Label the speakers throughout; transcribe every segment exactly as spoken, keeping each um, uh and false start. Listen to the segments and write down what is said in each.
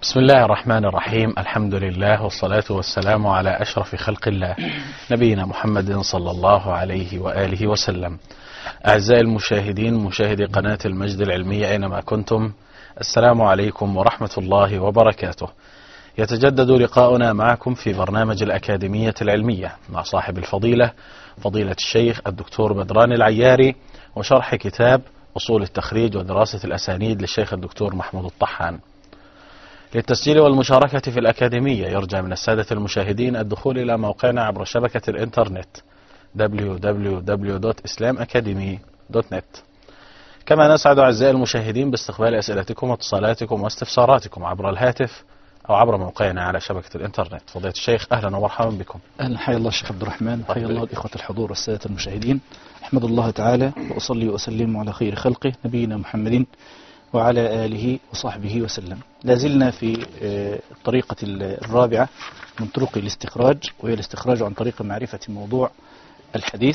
Speaker 1: بسم الله الرحمن الرحيم. الحمد لله والصلاة والسلام على أشرف خلق الله نبينا محمد صلى الله عليه وآله وسلم. أعزائي المشاهدين، مشاهدي قناة المجد العلمية أينما كنتم، السلام عليكم ورحمة الله وبركاته. يتجدد لقاؤنا معكم في برنامج الأكاديمية العلمية مع صاحب الفضيلة فضيلة الشيخ الدكتور بدران العياري، وشرح كتاب أصول التخريج ودراسة الأسانيد للشيخ الدكتور محمود الطحان. للتسجيل والمشاركة في الأكاديمية يرجى من السادة المشاهدين الدخول إلى موقعنا عبر شبكة الإنترنت دبليو دبليو دبليو دوت إسلام أكاديمي دوت نت. كما نسعد أعزائي المشاهدين باستقبال أسئلتكم واتصالاتكم واستفساراتكم عبر الهاتف أو عبر موقعنا على شبكة الإنترنت. فضيلة الشيخ أهلا ومرحبا بكم.
Speaker 2: أهلا، حيا الله الشيخ عبد الرحمن، حيا الله الإخوة الحضور والسادة المشاهدين. أحمد الله تعالى وأصلي وأسلم على خير خلقه نبينا محمد وعلى آله وصحبه وسلم. لازلنا في الطريقة الرابعة من طرق الاستخراج، وهي الاستخراج عن طريق معرفة موضوع الحديث،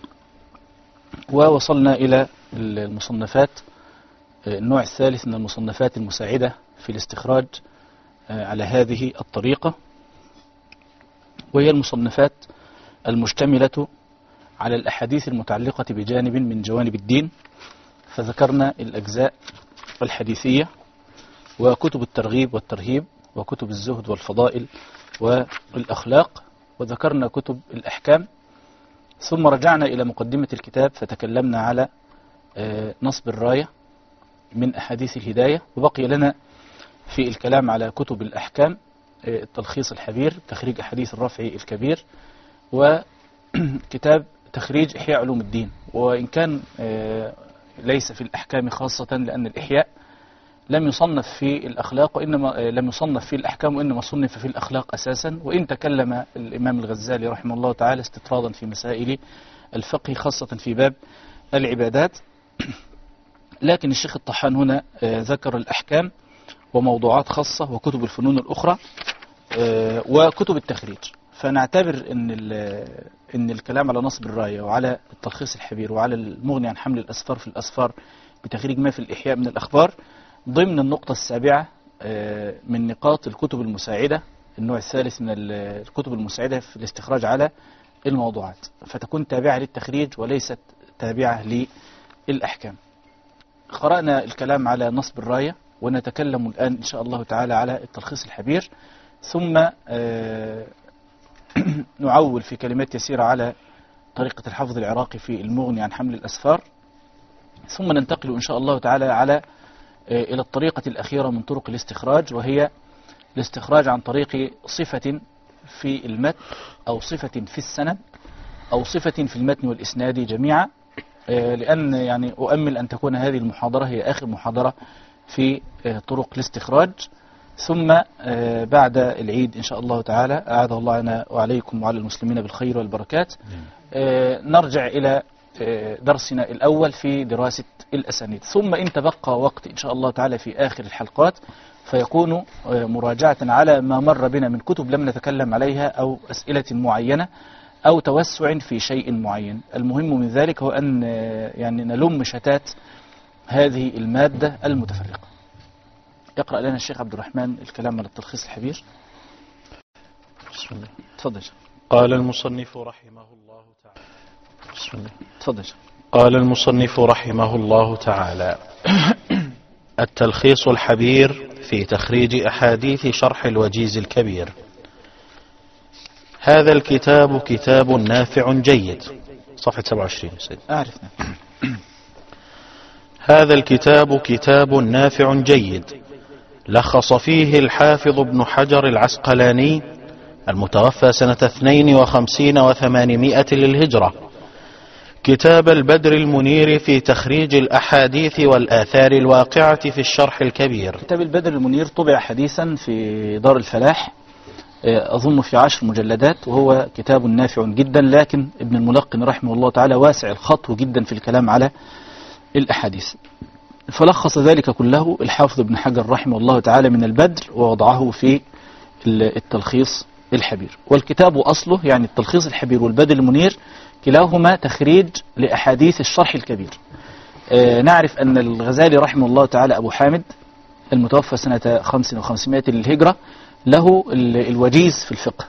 Speaker 2: ووصلنا إلى المصنفات، النوع الثالث من المصنفات المساعدة في الاستخراج على هذه الطريقة، وهي المصنفات المشتملة على الأحاديث المتعلقة بجانب من جوانب الدين. فذكرنا الأجزاء الحديثية وكتب الترغيب والترهيب وكتب الزهد والفضائل والأخلاق، وذكرنا كتب الأحكام، ثم رجعنا إلى مقدمة الكتاب فتكلمنا على نصب الراية من أحاديث الهداية، وبقي لنا في الكلام على كتب الأحكام التلخيص الحبير، تخريج أحاديث الرفع الكبير، وكتاب تخريج إحياء علوم الدين. وإن كان ليس في الأحكام خاصة، لأن الإحياء لم يصنف في الأخلاق وإنما لم يصنف في الأحكام وإنما صنف في الأخلاق أساسا، وإن تكلم الإمام الغزالي رحمه الله تعالى استطرادا في مسائل الفقه خاصة في باب العبادات. لكن الشيخ الطحان هنا ذكر الأحكام وموضوعات خاصة وكتب الفنون الأخرى وكتب التخريج. فنعتبر إن إن الكلام على نصب الراية وعلى التلخيص الحبير وعلى المغني عن حمل الأسفار في الأسفار بتخريج ما في الإحياء من الأخبار ضمن النقطة السابعة من نقاط الكتب المساعدة، النوع الثالث من الكتب المساعدة في الاستخراج على الموضوعات، فتكون تابعة للتخريج وليست تابعة للأحكام. قرأنا الكلام على نصب الراية، ونتكلم الآن إن شاء الله تعالى على التلخيص الحبير، ثم نعول في كلمات يسيرة على طريقة الحافظ العراقي في المغني عن حمل الأسفار، ثم ننتقل إن شاء الله تعالى على إلى الطريقة الأخيرة من طرق الاستخراج، وهي الاستخراج عن طريق صفة في المتن أو صفة في السند أو صفة في المتن والإسناد جميعا، لأن يعني أؤمل أن تكون هذه المحاضرة هي آخر محاضرة في طرق الاستخراج، ثم بعد العيد إن شاء الله تعالى أعاذ الله لنا وعليكم وعلى المسلمين بالخير والبركات نرجع إلى درسنا الأول في دراسة الأسانيد، ثم إن تبقى وقت إن شاء الله تعالى في آخر الحلقات فيكون مراجعة على ما مر بنا من كتب لم نتكلم عليها أو أسئلة معينة أو توسع في شيء معين. المهم من ذلك هو أن يعني نلم شتات هذه المادة المتفرقة. يقرأ لنا الشيخ عبد الرحمن الكلام على التلخيص الحبير.
Speaker 1: بسم الله.
Speaker 2: تفضل.
Speaker 1: قال المصنف رحمه الله تعالى. بسم الله.
Speaker 2: تفضل.
Speaker 1: قال المصنف رحمه الله تعالى: التلخيص الحبير في تخريج أحاديث شرح الوجيز الكبير. هذا الكتاب كتاب نافع جيد. صفحة سبعة وعشرين سيد.
Speaker 2: أعرفنا.
Speaker 1: هذا الكتاب كتاب نافع جيد لخص فيه الحافظ ابن حجر العسقلاني المتوفى سنة اثنين وخمسين وثمانمائة للهجرة كتاب البدر المنير في تخريج الأحاديث والآثار الواقعة في الشرح الكبير.
Speaker 2: كتاب البدر المنير طبع حديثا في دار الفلاح، أظن في عشر مجلدات، وهو كتاب نافع جدا، لكن ابن الملقن رحمه الله تعالى واسع الخطو جدا في الكلام على الأحاديث، فلخص ذلك كله الحافظ ابن حجر رحمه الله تعالى من البدر ووضعه في التلخيص الحبير. والكتاب أصله يعني التلخيص الحبير والبدر المنير كلاهما تخريج لأحاديث الشرح الكبير. آه نعرف أن الغزالي رحمه الله تعالى أبو حامد المتوفى سنة خمس وخمسمائة للهجرة، له الوجيز في الفقه.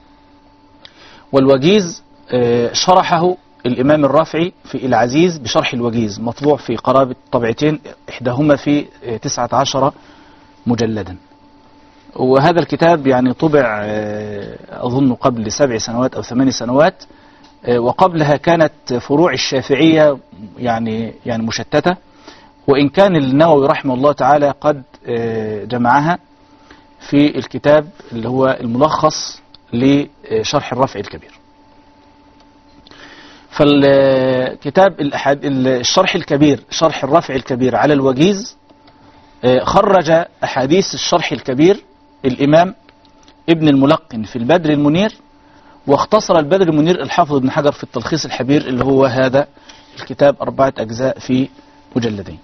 Speaker 2: والوجيز شرحه الإمام الرافعي في العزيز بشرح الوجيز، مطبوع في قرابة طبعتين، إحداهما في تسعة عشر مجلدا. وهذا الكتاب يعني طبع أظن قبل سبع سنوات أو ثمان سنوات، وقبلها كانت فروع الشافعية يعني يعني مشتتة، وإن كان النووي رحمه الله تعالى قد جمعها في الكتاب اللي هو الملخص لشرح الرفع الكبير. فالكتاب الشرح الكبير، شرح الرفع الكبير على الوجيز، خرج أحاديث الشرح الكبير الإمام ابن الملقن في البدر المنير، واختصر البدر المنير الحافظ ابن حجر في التلخيص الحبير اللي هو هذا الكتاب، أربعة أجزاء في مجلدين.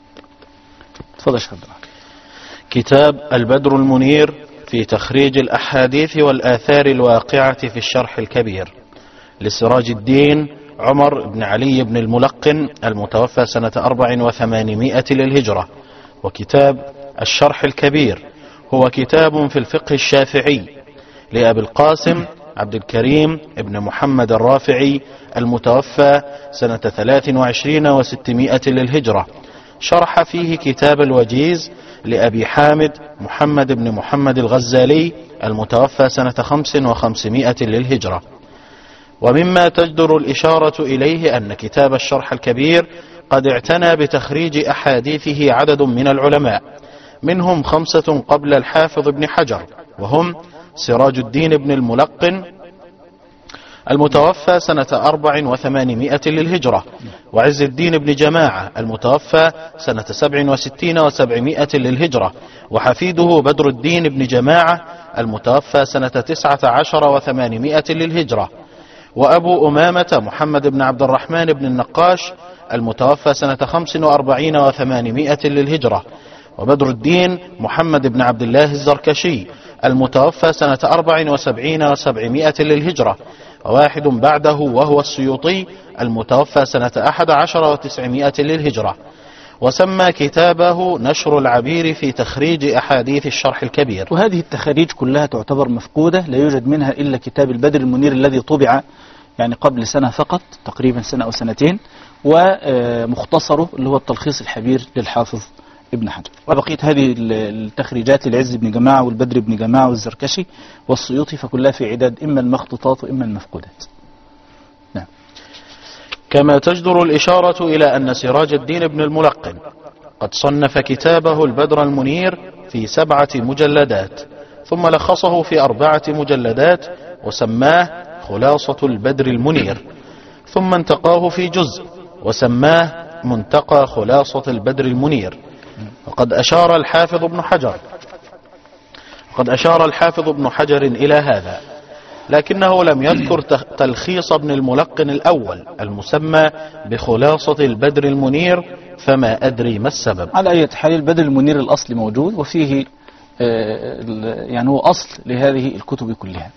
Speaker 2: تفضل شيخ عبد الله.
Speaker 1: كتاب البدر المنير في تخريج الأحاديث والآثار الواقعة في الشرح الكبير لسراج الدين عمر بن علي بن الملقن المتوفى سنة أربع وثمانمائة للهجرة. وكتاب الشرح الكبير هو كتاب في الفقه الشافعي لأبي القاسم عبد الكريم ابن محمد الرافعي المتوفى سنة ثلاث وعشرين وستمائة للهجرة. شرح فيه كتاب الوجيز لأبي حامد محمد بن محمد الغزالي المتوفى سنة خمس وخمسمائة للهجرة. ومما تجدر الإشارة إليه أن كتاب الشرح الكبير قد اعتنى بتخريج أحاديثه عدد من العلماء، منهم خمسة قبل الحافظ ابن حجر، وهم سراج الدين بن الملقن المتوفى سنة أربع وثمانمائة للهجرة، وعز الدين بن جماعة المتوفى سنة سبع وستين وسبعمائة للهجرة، وحفيده بدر الدين بن جماعة المتوفى سنة تسعة عشر وثمانمائة للهجرة، وأبو أمامة محمد بن عبد الرحمن بن النقاش المتوفى سنة خمس وأربعين وثمانمائة للهجرة، وبدر الدين محمد بن عبد الله الزركشي المتوفى سنة أربع وسبعين وسبعمائة للهجرة، وواحد بعده وهو السيوطي المتوفى سنة أحد عشر وتسعمائة للهجرة. وسمى كتابه نشر العبير في تخريج أحاديث الشرح الكبير.
Speaker 2: وهذه التخاريج كلها تعتبر مفقودة، لا يوجد منها إلا كتاب البدر المنير الذي طبع يعني قبل سنة فقط، تقريبا سنة أو سنتين، ومختصره اللي هو التلخيص الحبير للحافظ ابن حجر. وبقيت هذه التخريجات للعز بن جماعة والبدر بن جماعة والزركشي والسيوطي فكلها في عداد إما المخطوطات وإما المفقودات. نعم.
Speaker 1: كما تجدر الإشارة إلى أن سراج الدين بن الملقن قد صنف كتابه البدر المنير في سبعة مجلدات، ثم لخصه في أربعة مجلدات وسماه خلاصة البدر المنير، ثم انتقاه في جزء وسماه منتقى خلاصة البدر المنير. وقد أشار الحافظ ابن حجر قد أشار الحافظ ابن حجر إلى هذا، لكنه لم يذكر تلخيص ابن الملقن الأول المسمى بخلاصة البدر المنير، فما أدري ما السبب.
Speaker 2: على أي حال البدر المنير الأصل موجود، وفيه يعني هو أصل لهذه الكتب كلها.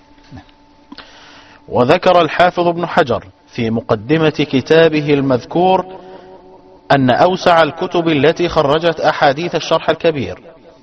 Speaker 1: وذكر الحافظ ابن حجر في مقدمة كتابه المذكور أن أوسع الكتب التي خرجت أحاديث الشرح الكبير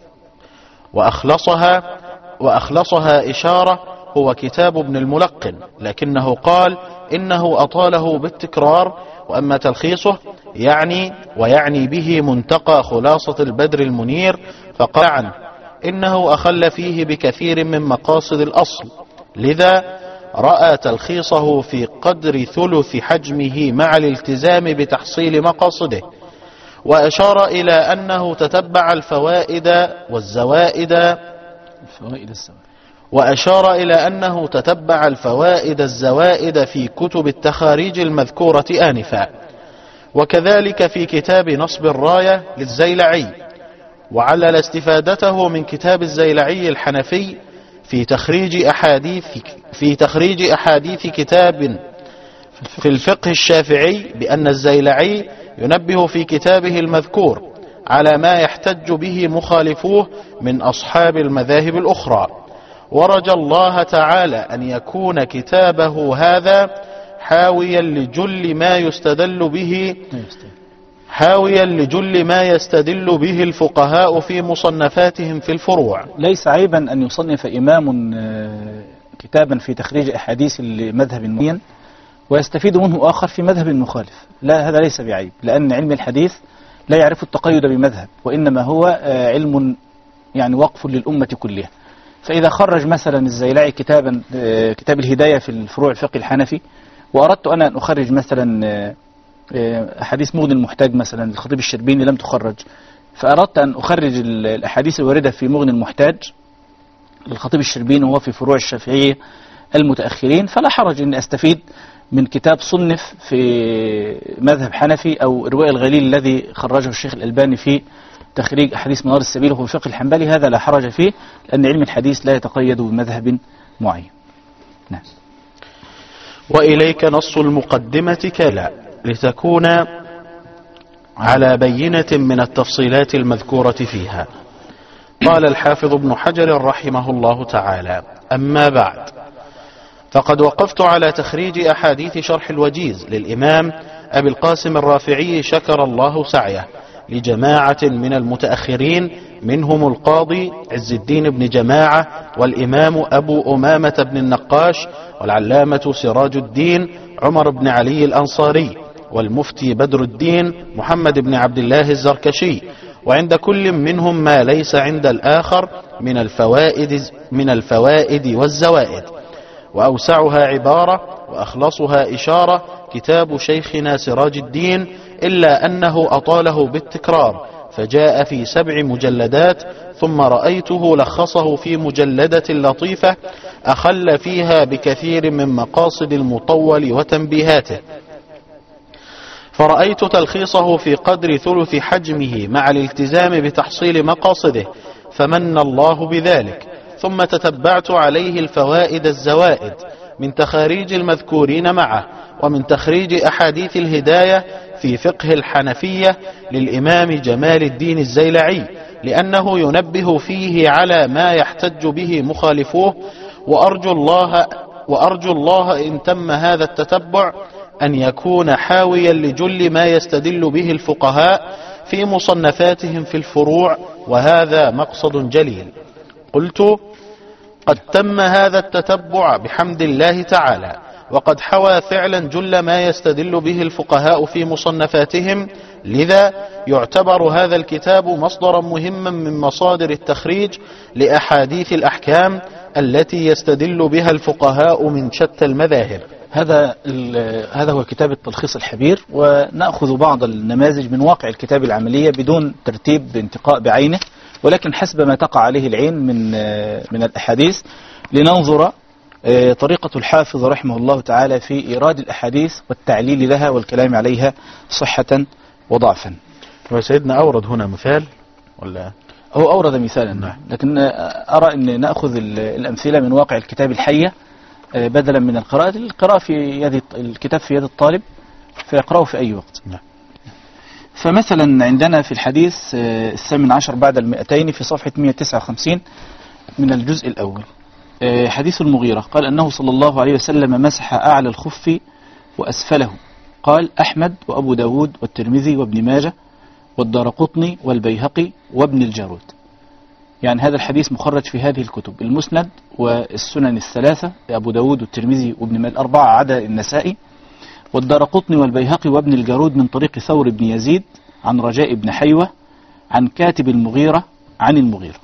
Speaker 1: وأخلصها وأخلصها إشارة هو كتاب ابن الملقن، لكنه قال إنه أطاله بالتكرار، وأما تلخيصه يعني ويعني به منتقى خلاصة البدر المنير، فقال عنه إنه أخل فيه بكثير من مقاصد الأصل، لذا رأى تلخيصه في قدر ثلث حجمه مع الالتزام بتحصيل مقاصده. وأشار إلى أنه تتبع الفوائد والزوائد
Speaker 2: الفوائد الزوائد
Speaker 1: وأشار إلى أنه تتبع الفوائد الزوائد في كتب التخاريج المذكورة آنفا، وكذلك في كتاب نصب الراية للزيلعي، وعلل استفادته من كتاب الزيلعي الحنفي في تخريج أحاديث في تخريج أحاديث كتاب في الفقه الشافعي بأن الزيلعي ينبه في كتابه المذكور على ما يحتج به مخالفوه من أصحاب المذاهب الأخرى، ورجى الله تعالى أن يكون كتابه هذا حاويا لجل ما يستدل به حاويا لجل ما يستدل به الفقهاء في مصنفاتهم في الفروع.
Speaker 2: ليس عيبا أن يصنف إمام كتابا في تخريج أحاديث لمذهب معين ويستفيد منه آخر في مذهب مخالف، لا، هذا ليس بعيب، لأن علم الحديث لا يعرف التقيد بمذهب، وإنما هو علم يعني وقف للأمة كلها. فإذا خرج مثلا الزيلعي كتابا كتاب الهداية في الفروع الفقه الحنفي، وأردت أنا أن أخرج مثلا أحاديث مغني المحتاج مثلا للخطيب الشربيني لم تخرج، فأردت أن أخرج الأحاديث الواردة في مغني المحتاج للخطيب الشربيني وهو في فروع الشافعية المتأخرين، فلا حرج أن أستفيد من كتاب صنف في مذهب حنفي أو إرواء الغليل الذي خرجه الشيخ الألباني في تخريج أحاديث منار السبيل وهو الفقه الحنبلي، هذا لا حرج فيه، لأن علم الحديث لا يتقيد بمذهب معين. نعم.
Speaker 1: وإليك نص المقدمة كلا لتكون على بينة من التفصيلات المذكورة فيها. قال الحافظ ابن حجر رحمه الله تعالى: أما بعد، فقد وقفت على تخريج أحاديث شرح الوجيز للإمام أبي القاسم الرافعي شكر الله سعيه لجماعة من المتأخرين، منهم القاضي عز الدين بن جماعة، والإمام أبو أمامة بن النقاش، والعلامة سراج الدين عمر بن علي الأنصاري، والمفتي بدر الدين محمد بن عبد الله الزركشي، وعند كل منهم ما ليس عند الآخر من الفوائد, من الفوائد والزوائد. وأوسعها عبارة وأخلصها إشارة كتاب شيخنا سراج الدين، إلا أنه أطاله بالتكرار فجاء في سبع مجلدات، ثم رأيته لخصه في مجلدة لطيفة أخل فيها بكثير من مقاصد المطول وتنبيهاته، فرأيت تلخيصه في قدر ثلث حجمه مع الالتزام بتحصيل مقاصده، فمن الله بذلك. ثم تتبعت عليه الفوائد الزوائد من تخاريج المذكورين معه، ومن تخريج أحاديث الهداية في فقه الحنفية للإمام جمال الدين الزيلعي، لأنه ينبه فيه على ما يحتج به مخالفوه. وأرجو الله, وأرجو الله إن تم هذا التتبع أن يكون حاويا لجل ما يستدل به الفقهاء في مصنفاتهم في الفروع، وهذا مقصد جليل. قلت: قد تم هذا التتبع بحمد الله تعالى، وقد حوى فعلا جل ما يستدل به الفقهاء في مصنفاتهم، لذا يعتبر هذا الكتاب مصدرا مهما من مصادر التخريج لأحاديث الأحكام التي يستدل بها الفقهاء من شتى المذاهب.
Speaker 2: هذا هذا هو كتاب التلخيص الحبير، ونأخذ بعض النماذج من واقع الكتاب العملية بدون ترتيب بانتقاء بعينه، ولكن حسب ما تقع عليه العين من من الأحاديث، لننظر طريقة الحافظ رحمه الله تعالى في إيراد الأحاديث والتعليل لها والكلام عليها صحة وضعفا.
Speaker 1: وسيدنا أورد هنا مثال ولا
Speaker 2: هو أورد مثالا، لكن أرى أن نأخذ الأمثلة من واقع الكتاب الحية بدلا من القراءة. القراءة في يد الكتاب في يد الطالب فيقرأه في أي وقت. فمثلا عندنا في الحديث الثامن عشر بعد المئتين في صفحة مئة وتسعة وخمسين من الجزء الأول، حديث المغيرة قال أنه صلى الله عليه وسلم مسح أعلى الخف وأسفله. قال أحمد وأبو داود والترمذي وابن ماجه والدارقطني والبيهقي وابن الجارود. يعني هذا الحديث مخرج في هذه الكتب: المسند والسنن الثلاثة أبو داود والترمذي وابن ماجه الأربعة عدا النسائي، والدارقطني والبيهقي وابن الجارود من طريق ثور بن يزيد عن رجاء بن حيوة عن كاتب المغيرة عن المغيرة.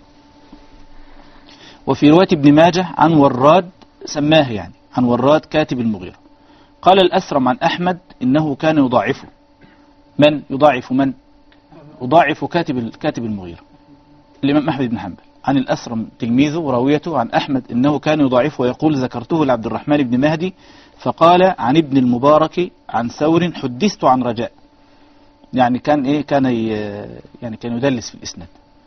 Speaker 2: وفي رواية ابن ماجه عن وراد سماه يعني عن وراد كاتب المغيرة. قال الأثرم عن أحمد إنه كان يضاعفه. من يضاعف؟ من يضاعف؟ كاتب كاتب المغيرة الإمام أحمد بن حنبل. عن الأثرم تلميذه وراويته عن أحمد إنه كان يضاعفه ويقول: ذكرته لعبد الرحمن بن مهدي فقال عن ابن المبارك عن ثور حدثت عن رجاء. يعني كان إيه كان يعني كان يدلس في الإسناد.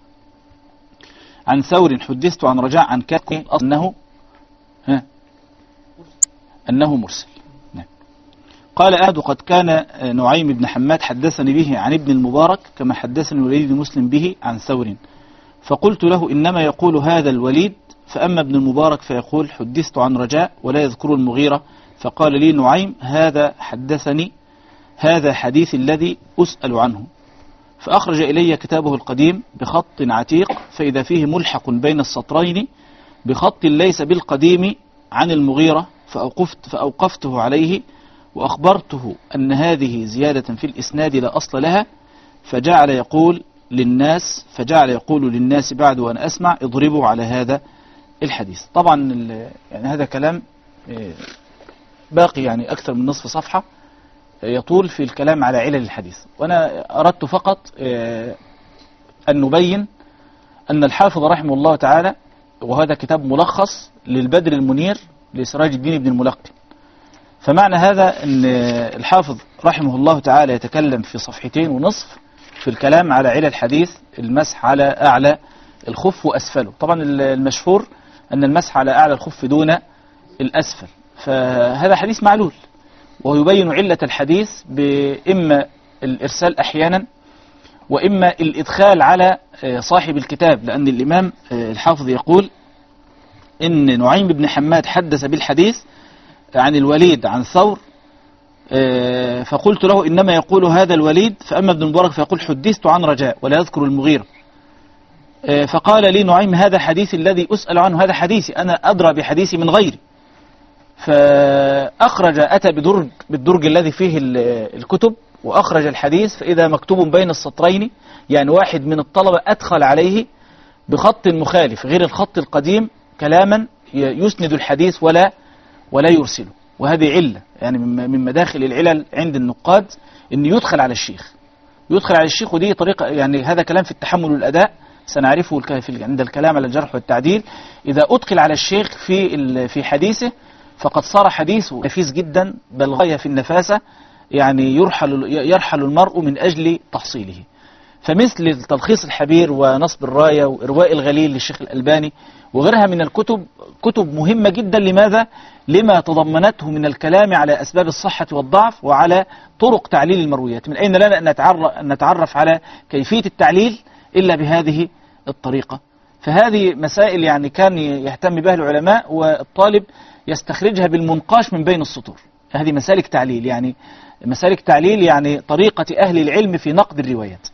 Speaker 2: عن ثور حدثت عن رجاء عن كاتب أنه ها أنه مرسل. نعم. قال أحد: قد كان نعيم بن حماد حدثني به عن ابن المبارك كما حدثني الوليد بن مسلم به عن ثور، فقلت له: إنما يقول هذا الوليد، فأما ابن المبارك فيقول حدثت عن رجاء ولا يذكر المغيرة. فقال لي نعيم: هذا حدثني هذا حديث الذي أسأل عنه. فأخرج إلي كتابه القديم بخط عتيق، فإذا فيه ملحق بين السطرين بخط ليس بالقديم عن المغيرة، فأوقفت فأوقفته عليه وأخبرته أن هذه زيادة في الإسناد لا أصل لها، فجعل يقول للناس فجعل يقول للناس بعد وأن أسمع اضربوا على هذا الحديث. طبعا يعني هذا كلام باقي يعني أكثر من نصف صفحة يطول في الكلام على علل الحديث، وأنا أردت فقط أن نبين أن الحافظ رحمه الله تعالى، وهذا كتاب ملخص للبدر المنير لسراج الدين بن الملقن، فمعنى هذا أن الحافظ رحمه الله تعالى يتكلم في صفحتين ونصف في الكلام على علل الحديث المسح على أعلى الخف وأسفله. طبعا المشهور أن المسح على أعلى الخف دون الأسفل، فهذا حديث معلول، ويبين علة الحديث بإما الإرسال أحيانا وإما الإدخال على صاحب الكتاب، لأن الإمام الحافظ يقول إن نعيم بن حماد حدث بالحديث عن الوليد عن ثور، فقلت له إنما يقول هذا الوليد، فأما ابن المبارك فيقول حدثت عن رجاء ولا يذكر المغيرة، فقال لي نعيم هذا حديث الذي أسأل عنه، هذا حديثي أنا أدرى بحديثي من غيري. فأخرج أتى بدرج بالدرج الذي فيه الكتب وأخرج الحديث، فإذا مكتوب بين السطرين، يعني واحد من الطلبة أدخل عليه بخط مخالف غير الخط القديم كلاما يسند الحديث ولا ولا يرسله، وهذه علة يعني من مداخل العلل عند النقاد أن يدخل على الشيخ يدخل على الشيخ ودي طريقة يعني هذا كلام في التحمل والأداء سنعرفه عند الكلام على الجرح والتعديل. إذا أدخل على الشيخ في في حديثه فقد صار حديثه نفيس جدا بل غاية في النفاسة، يعني يرحل يرحل المرء من أجل تحصيله. فمثل تلخيص الحبير ونصب الراية وإرواء الغليل للشيخ الألباني وغيرها من الكتب، كتب مهمة جدا. لماذا؟ لما تضمنته من الكلام على أسباب الصحة والضعف وعلى طرق تعليل المرويات. من أين لنا أن نتعرف على كيفية التعليل إلا بهذه الطريقة؟ فهذه مسائل يعني كان يهتم بها العلماء، والطالب يستخرجها بالمنقاش من بين السطور. هذه مسالك تعليل، يعني مسالك تعليل يعني طريقة أهل العلم في نقد الروايات.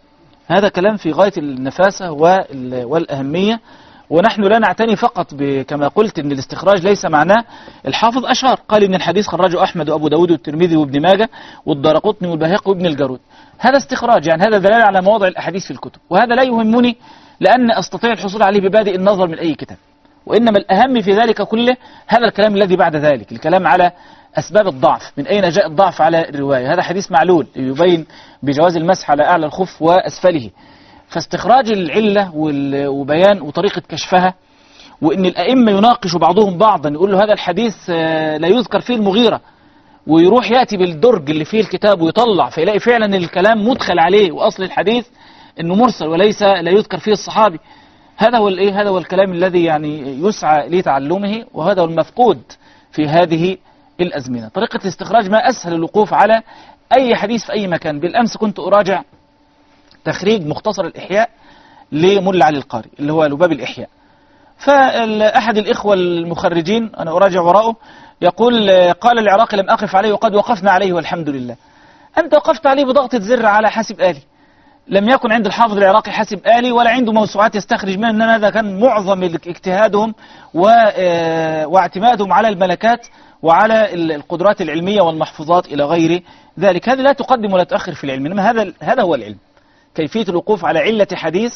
Speaker 2: هذا كلام في غاية النفاسة والأهمية، ونحن لا نعتني فقط كما قلت أن الاستخراج ليس معناه. الحافظ أشار قال إن الحديث خرجه أحمد وأبو داود والترمذي وابن ماجه والدارقطني والبيهقي وابن الجارود. هذا استخراج، يعني هذا دلالة على مواضع الأحاديث في الكتب، وهذا لا يهمني لأن أستطيع الحصول عليه ببادئ النظر من أي كتاب. وإنما الأهم في ذلك كله هذا الكلام الذي بعد ذلك، الكلام على أسباب الضعف، من أين جاء الضعف على الرواية. هذا حديث معلول يبين بجواز المسح على أعلى الخف وأسفله. فاستخراج العلة وبيان وطريقة كشفها، وإن الأئمة يناقش بعضهم بعضا، يقول له هذا الحديث لا يذكر فيه المغيرة، ويروح يأتي بالدرج اللي فيه الكتاب ويطلع فيلاقي فعلا الكلام مدخل عليه، وأصل الحديث إنه مرسل وليس لا يذكر فيه الصحابي. هذا هو الايه هذا هو الكلام الذي يعني يسعى لتعلمه، وهذا هو المفقود في هذه الأزمنة. طريقة الاستخراج ما أسهل الوقوف على أي حديث في أي مكان. بالأمس كنت أراجع تخريج مختصر الإحياء لملا علي القاري اللي هو لباب الإحياء، فأحد الإخوة المخرجين أنا أراجع وراءه يقول قال العراقي لم أقف عليه وقد وقفنا عليه والحمد لله. أنت وقفت عليه بضغطة زر على حاسب آلي، لم يكن عند الحافظ العراقي حاسب آلي ولا عنده موسوعات يستخرج منها، إنما هذا كان معظم اجتهادهم واعتمادهم على الملكات وعلى القدرات العلمية والمحفوظات إلى غير ذلك. هذا لا تقدم ولا تؤخر في العلم، إنما هذا هذا هو العلم، كيفية الوقوف على علة حديث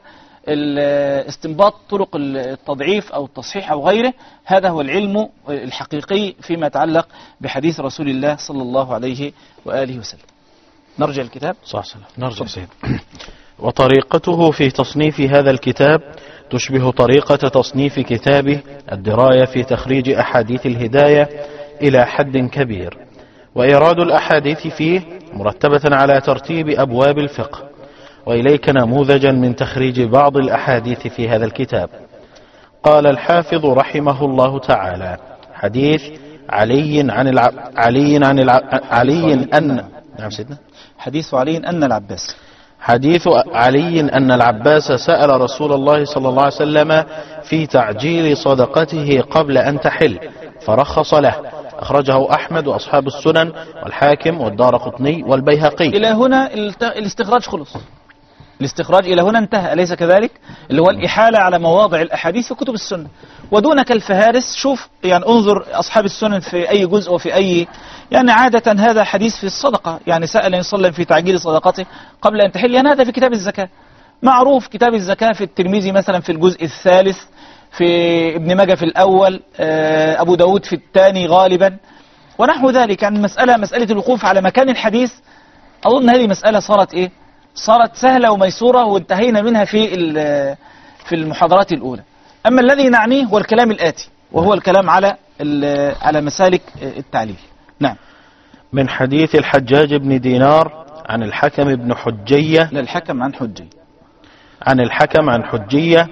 Speaker 2: واستنباط طرق التضعيف أو التصحيح أو غيره. هذا هو العلم الحقيقي فيما يتعلق بحديث رسول الله صلى الله عليه وآله وسلم. نرجع الكتاب.
Speaker 1: صح صح نرجع سيد. وطريقته في تصنيف هذا الكتاب تشبه طريقة تصنيف كتابه الدراية في تخريج أحاديث الهداية إلى حد كبير، وإيراد الأحاديث فيه مرتبة على ترتيب أبواب الفقه. وإليك نموذجا من تخريج بعض الأحاديث في هذا الكتاب. قال الحافظ رحمه الله تعالى: حديث علي عن الع... علي عن الع... علي أن نعم سيدنا
Speaker 2: حديث علي أن العباس
Speaker 1: حديث علي أن العباس سأل رسول الله صلى الله عليه وسلم في تعجيل صدقته قبل أن تحل فرخص له، أخرجه أحمد وأصحاب السنن والحاكم والدارقطني والبيهقي.
Speaker 2: إلى هنا الاستخراج خلص، الاستخراج إلى هنا انتهى، أليس كذلك؟ اللي هو الإحالة على مواضع الأحاديث في كتب السنة. ودونك الفهارس، شوف يعني انظر أصحاب السنن في أي جزء وفي أي، يعني عادة هذا حديث في الصدقة، يعني سأل النبي صلى الله عليه وسلم في تعجيل صدقته قبل أن تحل، يعني هذا في كتاب الزكاة معروف. كتاب الزكاة في الترمذي مثلا في الجزء الثالث، في ابن ماجه في الأول، أبو داود في الثاني غالبا ونحو ذلك. يعني مسألة مسألة الوقوف على مكان الحديث، أظن هذه مسألة صارت إيه؟ صارت سهلة وميسورة وانتهينا منها في في المحاضرات الأولى. أما الذي نعنيه هو الكلام الآتي، وهو الكلام على على مسالك التعليل. نعم.
Speaker 1: من حديث الحجاج بن دينار عن الحكم بن حجية.
Speaker 2: لا، الحكم عن حجية.
Speaker 1: عن الحكم عن حجية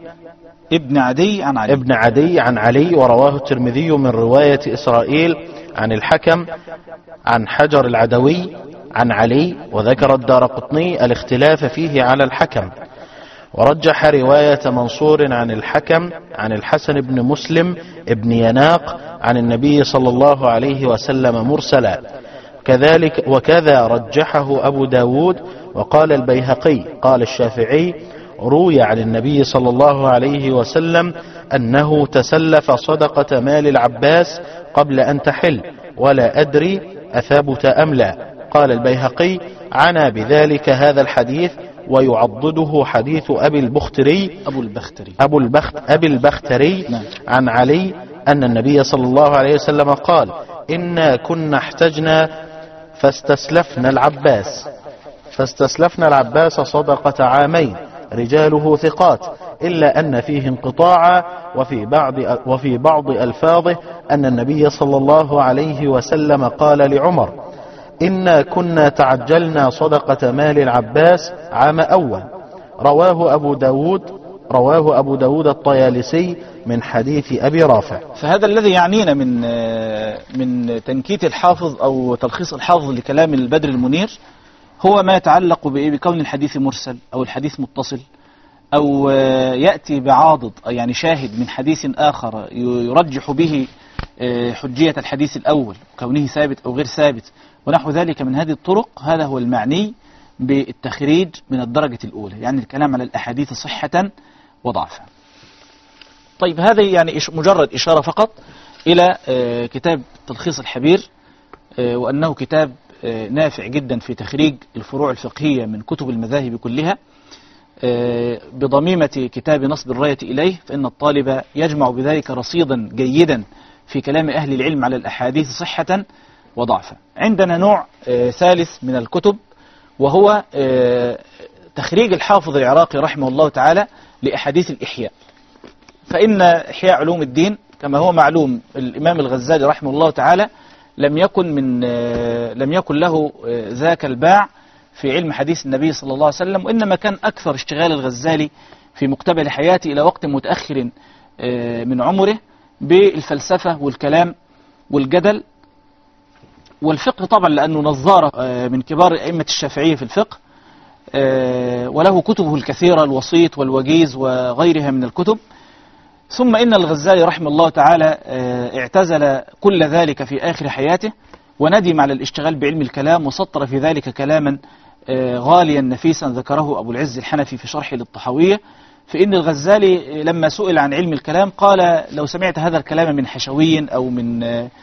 Speaker 2: ابن عدي عن علي.
Speaker 1: ابن عدي عن علي، ورواه الترمذي من رواية إسرائيل عن الحكم عن حجر العدوي عن علي. وذكر الدارقطني الاختلاف فيه على الحكم، ورجح رواية منصور عن الحكم عن الحسن بن مسلم ابن يناق عن النبي صلى الله عليه وسلم مرسلا، كذلك وكذا رجحه أبو داود. وقال البيهقي قال الشافعي روي عن النبي صلى الله عليه وسلم أنه تسلف صدقة مال العباس قبل أن تحل، ولا أدري أثبت أم لا. قال البيهقي عنا بذلك هذا الحديث، ويعضده حديث أبي البختري
Speaker 2: أبو البختري
Speaker 1: أبو البخت أبي البختري
Speaker 2: نعم.
Speaker 1: عن علي أن النبي صلى الله عليه وسلم قال إنا كنا احتجنا فاستسلفنا العباس فاستسلفنا العباس صدقة عامين رجاله ثقات، إلا أن فيه انقطاعا، وفي بعض وفي بعض ألفاظه أن النبي صلى الله عليه وسلم قال لعمر إنا كنا تعجلنا صدقة مال العباس عام أول. رواه أبو داود رواه أبو داود الطيالسي من حديث أبي رافع.
Speaker 2: فهذا الذي يعنينا من من تنكيت الحافظ أو تلخيص الحافظ لكلام البدر المنير، هو ما يتعلق بكون الحديث مرسل أو الحديث متصل، أو يأتي بعاضد يعني شاهد من حديث آخر يرجح به حجية الحديث الأول كونه ثابت أو غير ثابت ونحو ذلك من هذه الطرق. هذا هو المعني بالتخريج من الدرجة الأولى، يعني الكلام على الأحاديث صحة وضعفا. طيب، هذا يعني مجرد إشارة فقط إلى كتاب تلخيص الحبير، وأنه كتاب نافع جدا في تخريج الفروع الفقهية من كتب المذاهب كلها، بضميمة كتاب نصب الراية إليه، فإن الطالب يجمع بذلك رصيدا جيدا في كلام أهل العلم على الأحاديث صحة وضعفا. عندنا نوع ثالث من الكتب، وهو تخريج الحافظ العراقي رحمه الله تعالى لأحاديث الإحياء. فإن إحياء علوم الدين كما هو معلوم الإمام الغزالي رحمه الله تعالى لم يكن من لم يكن له ذاك الباع في علم حديث النبي صلى الله عليه وسلم، وإنما كان أكثر اشتغال الغزالي في مقتبل حياته إلى وقت متأخر من عمره بالفلسفة والكلام والجدل والفقه، طبعا لأنه نظارة من كبار أئمة الشافعية في الفقه، وله كتبه الكثيرة الوسيط والوجيز وغيرها من الكتب. ثم إن الغزالي رحمه الله تعالى اعتزل كل ذلك في آخر حياته، وندم على الاشتغال بعلم الكلام، وسطر في ذلك كلاما غاليا نفيسا ذكره أبو العز الحنفي في شرحه للطحاوية. فإن الغزالي لما سئل عن علم الكلام قال لو سمعت هذا الكلام من حشوي أو من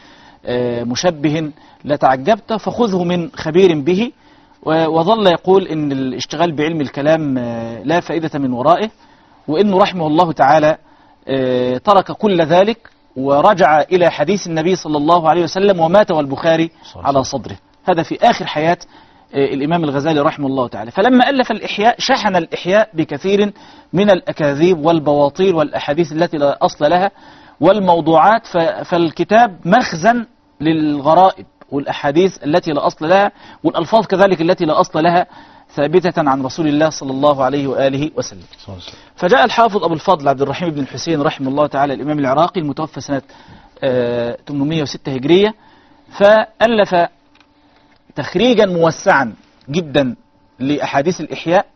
Speaker 2: مشبه لتعجبت، فخذه من خبير به. وظل يقول إن الاشتغال بعلم الكلام لا فائدة من ورائه، وإنه رحمه الله تعالى ترك كل ذلك ورجع إلى حديث النبي صلى الله عليه وسلم، ومات والبخاري على صدره. هذا في آخر حياة الإمام الغزالي رحمه الله تعالى. فلما ألف الإحياء شحن الإحياء بكثير من الأكاذيب والبواطيل والأحاديث التي لا أصل لها والموضوعات، فالكتاب مخزن للغرائب والأحاديث التي لا أصل لها، والألفاظ كذلك التي لا أصل لها ثابتة عن رسول الله صلى الله عليه وآله وسلم. فجاء الحافظ أبو الفضل عبد الرحيم بن الحسين رحمه الله تعالى الإمام العراقي المتوفى سنة ثمانمائة وستة هجرية، فألف تخريجا موسعا جدا لأحاديث الإحياء،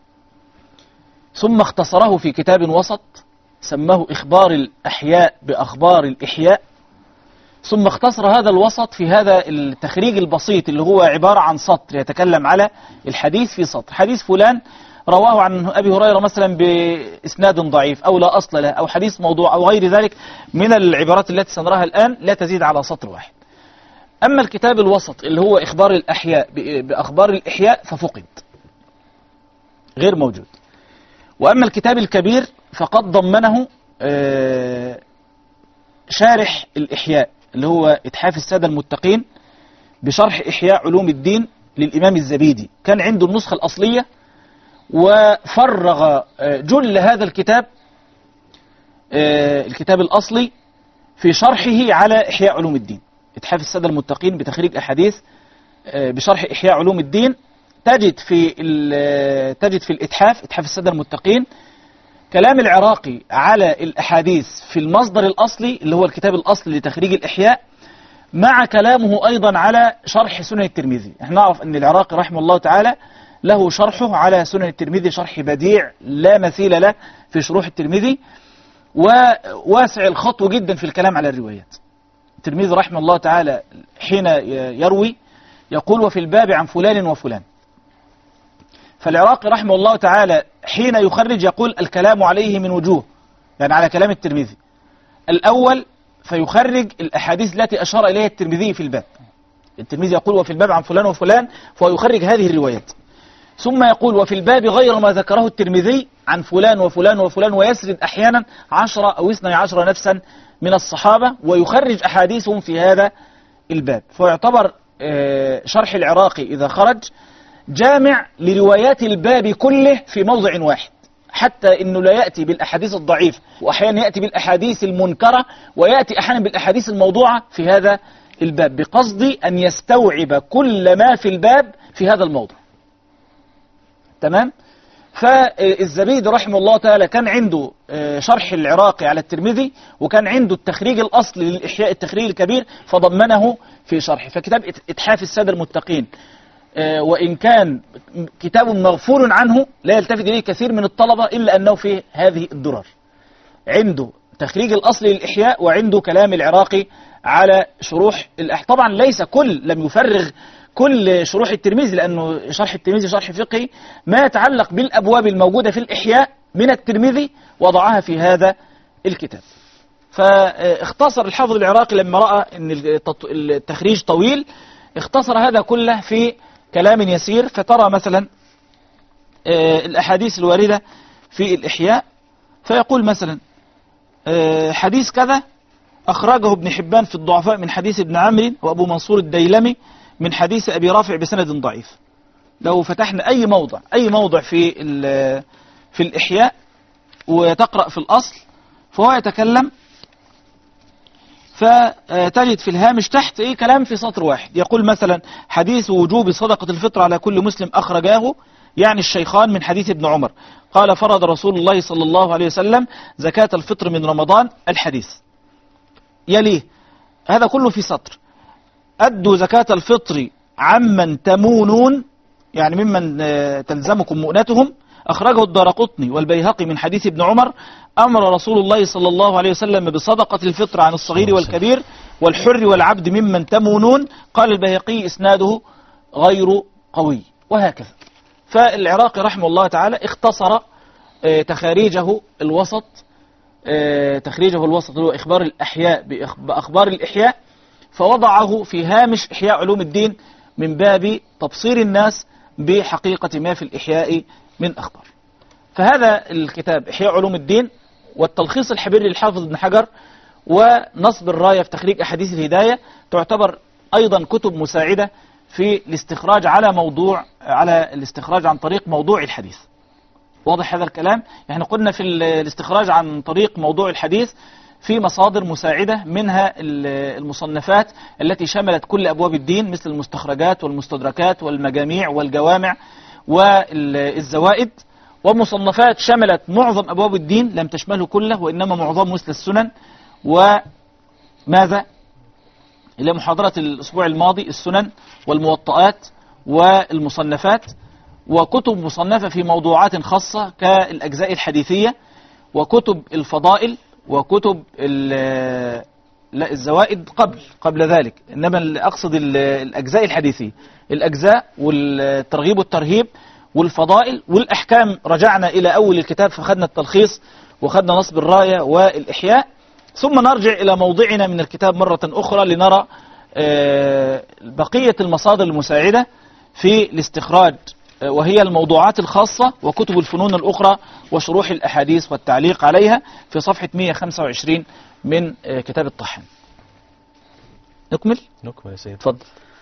Speaker 2: ثم اختصره في كتاب وسط سماه إخبار الأحياء بأخبار الإحياء، ثم اختصر هذا الوسط في هذا التخريج البسيط اللي هو عبارة عن سطر يتكلم على الحديث في سطر. حديث فلان رواه عن أبي هريرة مثلا بإسناد ضعيف أو لا أصل له، أو حديث موضوع أو غير ذلك من العبارات التي سنراها الآن، لا تزيد على سطر واحد. أما الكتاب الوسط اللي هو إخبار الأحياء بأخبار الإحياء ففقد، غير موجود. وأما الكتاب الكبير فقد ضمنه شارح الإحياء اللي هو إتحاف السادة المتقين بشرح إحياء علوم الدين للإمام الزبيدي. كان عنده النسخة الأصلية وفرغ جل هذا الكتاب الكتاب الأصلي في شرحه على إحياء علوم الدين. إتحاف السادة المتقين بتخريج أحاديث بشرح إحياء علوم الدين. تجد في تجد في الإتحاف إتحاف السادة المتقين كلام العراقي على الأحاديث في المصدر الأصلي اللي هو الكتاب الأصلي لتخريج الإحياء، مع كلامه أيضا على شرح سنن الترمذي. احنا نعرف أن العراقي رحمه الله تعالى له شرحه على سنن الترمذي، شرح بديع لا مثيل له في شروح الترمذي، وواسع الخطو جدا في الكلام على الروايات. الترمذي رحمه الله تعالى حين يروي يقول وفي الباب عن فلان وفلان، فالعراقي رحمه الله تعالى حين يخرج يقول الكلام عليه من وجوه، يعني على كلام الترمذي. الأول فيخرج الأحاديث التي أشار إليها الترمذي في الباب. الترمذي يقول وفي الباب عن فلان وفلان، فيخرج هذه الروايات. ثم يقول وفي الباب غير ما ذكره الترمذي عن فلان وفلان وفلان، ويسرد أحيانا عشرة أو اثني عشر نفسا من الصحابة ويخرج أحاديثهم في هذا الباب. فيعتبر شرح العراقي إذا خرج جامع لروايات الباب كله في موضع واحد، حتى إنه لا يأتي بالأحاديث الضعيفة، وأحيانا يأتي بالأحاديث المنكرة، ويأتي أحيانا بالأحاديث الموضوعة في هذا الباب، بقصد أن يستوعب كل ما في الباب في هذا الموضع. تمام؟ فالزبيدي رحمه الله تعالى كان عنده شرح العراقي على الترمذي، وكان عنده التخريج الأصلي للإحياء التخريج الكبير فضمنه في شرحه. فكتاب إتحاف السادة المتقين وإن كان كتاب مغفور عنه لا يلتفت إليه كثير من الطلبة، إلا أنه في هذه الدرر عنده تخريج الأصل للإحياء، وعنده كلام العراقي على شروح الأح... طبعا ليس كل لم يفرغ كل شروح الترمذي، لأنه شرح الترمذي شرح فقهي، ما يتعلق بالأبواب الموجودة في الإحياء من الترمذي وضعها في هذا الكتاب. فاختصر الحافظ العراقي لما رأى أن التخريج طويل، اختصر هذا كله في كلام يسير. فترى مثلا الأحاديث الواردة في الإحياء، فيقول مثلا حديث كذا أخرجه ابن حبان في الضعفاء من حديث ابن عمرو وأبو منصور الديلمي من حديث أبي رافع بسند ضعيف. لو فتحنا أي موضع أي موضع في في الإحياء وتقرأ في الأصل، فهو يتكلم، فتجد في الهامش تحت ايه كلام في سطر واحد. يقول مثلا حديث وجوب صدقة الفطر على كل مسلم أخرجاه يعني الشيخان من حديث ابن عمر قال فرض رسول الله صلى الله عليه وسلم زكاة الفطر من رمضان الحديث. يليه هذا كله في سطر أدوا زكاة الفطر عمن تمونون، يعني ممن تلزمكم مؤنتهم، أخرجه الدارقطني والبيهقي من حديث ابن عمر أمر رسول الله صلى الله عليه وسلم بصدقة الفطر عن الصغير والكبير والحر والعبد ممن تمونون. قال البيهقي إسناده غير قوي، وهكذا. فالعراقي رحمه الله تعالى اختصر تخاريجه الوسط، تخريجه الوسط هو إخبار الأحياء بأخبار الإحياء، فوضعه في هامش إحياء علوم الدين من باب تبصير الناس بحقيقة ما في الإحياء من أخبار. فهذا الكتاب إحياء علوم الدين والتلخيص الحبير للحافظ ابن حجر ونصب الراية في تخريج أحاديث الهداية تعتبر أيضا كتب مساعدة في الاستخراج على موضوع على الاستخراج عن طريق موضوع الحديث. واضح هذا الكلام؟ احنا قلنا في الاستخراج عن طريق موضوع الحديث في مصادر مساعدة، منها المصنفات التي شملت كل أبواب الدين مثل المستخرجات والمستدركات والمجاميع والجوامع والزوائد، ومصنفات شملت معظم أبواب الدين لم تشمله كله وإنما معظم مثل السنن وماذا إلى محاضرة الأسبوع الماضي السنن والموطئات والمصنفات، وكتب مصنفة في موضوعات خاصة كالأجزاء الحديثية وكتب الفضائل وكتب لا، الزوائد قبل قبل ذلك، إنما اللي أقصد الأجزاء الحديثية، الأجزاء والترغيب والترهيب والفضائل والأحكام. رجعنا إلى أول الكتاب فخدنا التلخيص وخدنا نصب الراية والإحياء، ثم نرجع إلى موضعنا من الكتاب مرة أخرى لنرى بقية المصادر المساعدة في الاستخراج، وهي الموضوعات الخاصة وكتب الفنون الأخرى وشروح الأحاديث والتعليق عليها في صفحة مئة وخمسة وعشرين من كتاب الطحن. نكمل؟
Speaker 1: نكمل يا سيد.
Speaker 2: تفضل.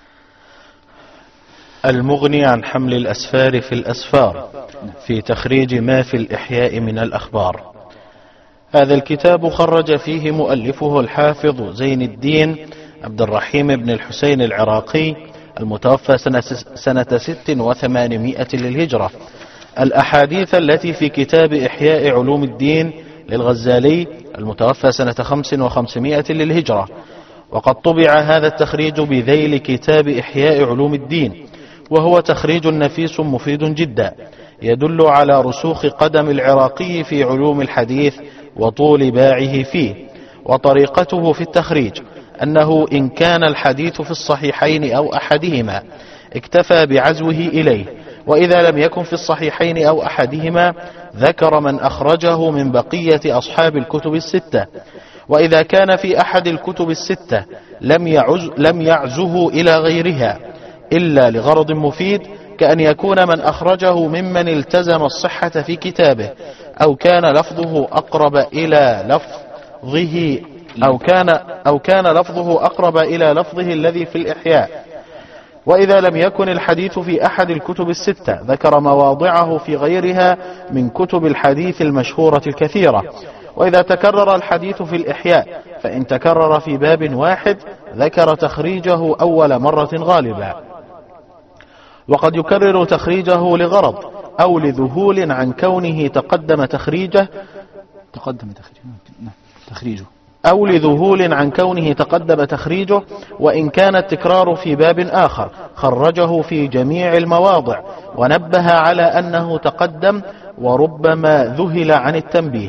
Speaker 1: المغني عن حمل الأسفار في الأسفار في تخريج ما في الإحياء من الأخبار. هذا الكتاب خرج فيه مؤلفه الحافظ زين الدين عبد الرحيم بن الحسين العراقي المتوفى سنة, سنة ست وثمانمائة للهجرة الأحاديث التي في كتاب إحياء علوم الدين للغزالي المتوفى سنة خمس وخمسمائة للهجرة. وقد طبع هذا التخريج بذيل كتاب إحياء علوم الدين، وهو تخريج نفيس مفيد جدا يدل على رسوخ قدم العراقي في علوم الحديث وطول باعه فيه. وطريقته في التخريج أنه إن كان الحديث في الصحيحين أو أحدهما اكتفى بعزوه إليه، وإذا لم يكن في الصحيحين أو أحدهما ذكر من أخرجه من بقية أصحاب الكتب الستة، وإذا كان في أحد الكتب الستة لم يعز لم يعزه إلى غيرها إلا لغرض مفيد، كأن يكون من أخرجه ممن التزم الصحة في كتابه، أو كان لفظه أقرب إلى لفظه أو كان أو كان لفظه أقرب إلى لفظه الذي في الإحياء. وإذا لم يكن الحديث في أحد الكتب الستة ذكر مواضعه في غيرها من كتب الحديث المشهورة الكثيرة. وإذا تكرر الحديث في الإحياء فإن تكرر في باب واحد ذكر تخريجه أول مرة غالبا. وقد يكرر تخريجه لغرض أو لذهول عن كونه تقدم تخريجه
Speaker 2: تقدم تخريجه
Speaker 1: أو لذهول عن كونه تقدم تخريجه، وإن كان التكرار في باب آخر خرجه في جميع المواضع ونبه على أنه تقدم، وربما ذهل عن التنبيه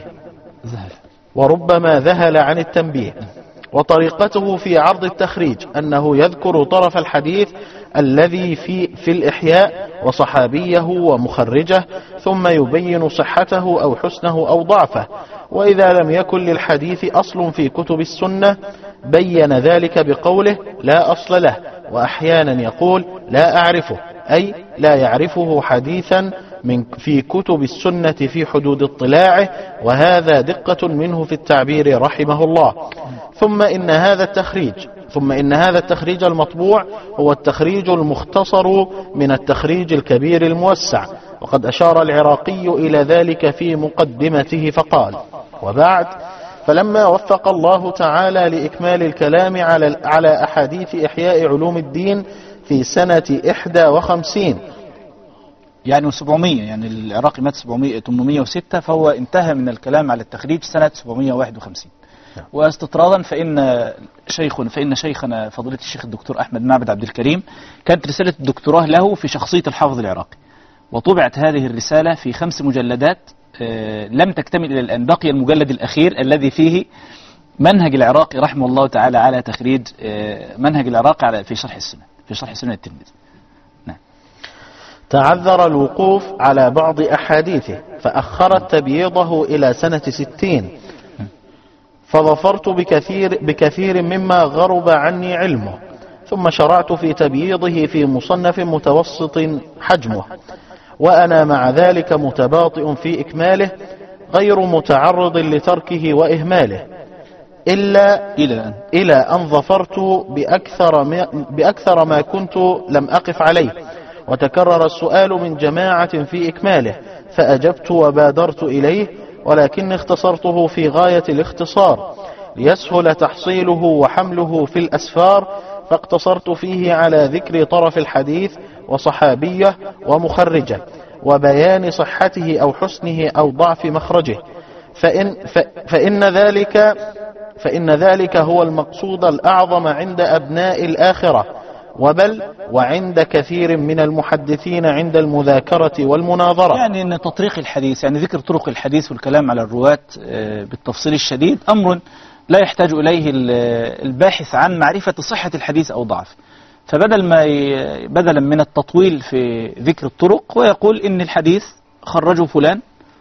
Speaker 1: وربما ذهل عن التنبيه. وطريقته في عرض التخريج أنه يذكر طرف الحديث الذي في, في الإحياء وصحابيه ومخرجه، ثم يبين صحته أو حسنه أو ضعفه. وإذا لم يكن للحديث أصل في كتب السنة بين ذلك بقوله لا أصل له، وأحيانا يقول لا أعرفه، أي لا يعرفه حديثا من في كتب السنة في حدود اطلاعه، وهذا دقة منه في التعبير رحمه الله. ثم إن هذا التخريج ثم إن هذا التخريج المطبوع هو التخريج المختصر من التخريج الكبير الموسع، وقد أشار العراقي إلى ذلك في مقدمته فقال: وبعد، فلما وفق الله تعالى لإكمال الكلام على على أحاديث إحياء علوم الدين في سنة إحدى وخمسين
Speaker 2: يعني سبعمائة، يعني العراقي مات سبعمائة ثمانمائة وستة، فهو انتهى من الكلام على التخريج سنة سبعمائة وواحد وخمسين. واستطرادا فإن شيخنا فإن شيخنا فضيلة الشيخ الدكتور أحمد معبد عبد الكريم كانت رسالة الدكتوراه له في شخصية الحافظ العراقي، وطبعت هذه الرسالة في خمس مجلدات لم تكتمل إلى الآن. بقي المجلد الأخير الذي فيه منهج العراقي رحمه الله تعالى على تخريج منهج العراقي على في شرح السنة في شرح سنة الترمذي. نعم.
Speaker 1: تعذر الوقوف على بعض أحاديثه فأخرت تبييضه إلى سنة ستين، فظفرت بكثير, بكثير مما غرب عني علمه، ثم شرعت في تبييضه في مصنف متوسط حجمه، وأنا مع ذلك متباطئ في إكماله غير متعرض لتركه وإهماله، إلا
Speaker 2: إلى
Speaker 1: إلى أن ظفرت بأكثر ما, بأكثر ما كنت لم أقف عليه، وتكرر السؤال من جماعة في إكماله فأجبت وبادرت إليه، ولكن اختصرته في غاية الاختصار ليسهل تحصيله وحمله في الأسفار، فاقتصرت فيه على ذكر طرف الحديث وصحابيه ومخرجه وبيان صحته أو حسنه أو ضعف مخرجه، فإن, فإن ذلك فإن ذلك هو المقصود الأعظم عند أبناء الآخرة، وبل وعند كثير من المحدثين عند المذاكرة والمناظرة.
Speaker 2: يعني أن تطريق الحديث، يعني ذكر طرق الحديث والكلام على الرواة بالتفصيل الشديد، أمر لا يحتاج إليه الباحث عن معرفة صحة الحديث أو ضعف، فبدل ما ي... بدلا من التطويل في ذكر الطرق ويقول إن الحديث خرجه فلان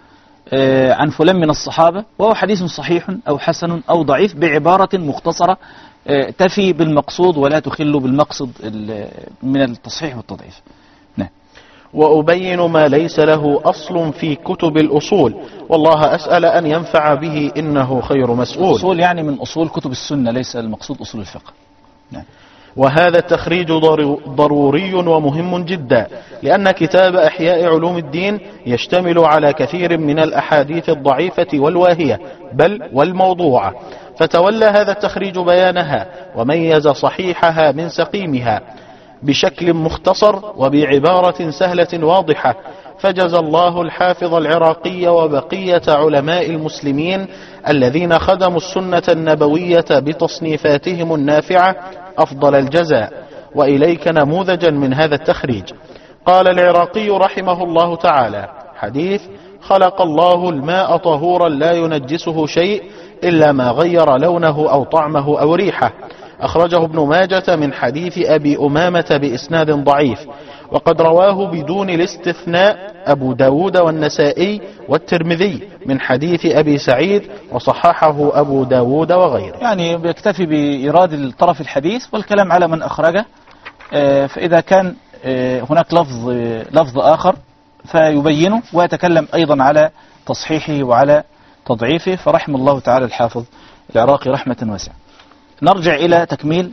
Speaker 2: عن فلان من الصحابة وهو حديث صحيح أو حسن أو ضعيف بعبارة مختصرة تفي بالمقصود ولا تخل بالمقصد من التصحيح والتضعيف. نعم.
Speaker 1: وأبين ما ليس له أصل في كتب الأصول، والله أسأل أن ينفع به إنه خير مسؤول.
Speaker 2: الأصول يعني من أصول كتب السنة، ليس المقصود أصول الفقه. نعم.
Speaker 1: وهذا التخريج ضروري ومهم جدا، لأن كتاب إحياء علوم الدين يشتمل على كثير من الأحاديث الضعيفة والواهية بل والموضوعة، فتولى هذا التخريج بيانها وميز صحيحها من سقيمها بشكل مختصر وبعبارة سهلة واضحة، فجزى الله الحافظ العراقي وبقية علماء المسلمين الذين خدموا السنة النبوية بتصنيفاتهم النافعة أفضل الجزاء. وإليك نموذجا من هذا التخريج. قال العراقي رحمه الله تعالى: حديث خلق الله الماء طهورا لا ينجسه شيء إلا ما غير لونه أو طعمه أو ريحه، أخرجه ابن ماجة من حديث أبي أمامة بإسناد ضعيف، وقد رواه بدون الاستثناء أبو داود والنسائي والترمذي من حديث أبي سعيد، وصححه أبو داود وغيره.
Speaker 2: يعني بيكتفي بإيراد الطرف الحديث والكلام على من أخرجه، فإذا كان هناك لفظ لفظ آخر فيبينه ويتكلم أيضا على تصحيحه وعلى تضعيفه، فرحم الله تعالى الحافظ العراقي رحمة واسعة. نرجع إلى تكميل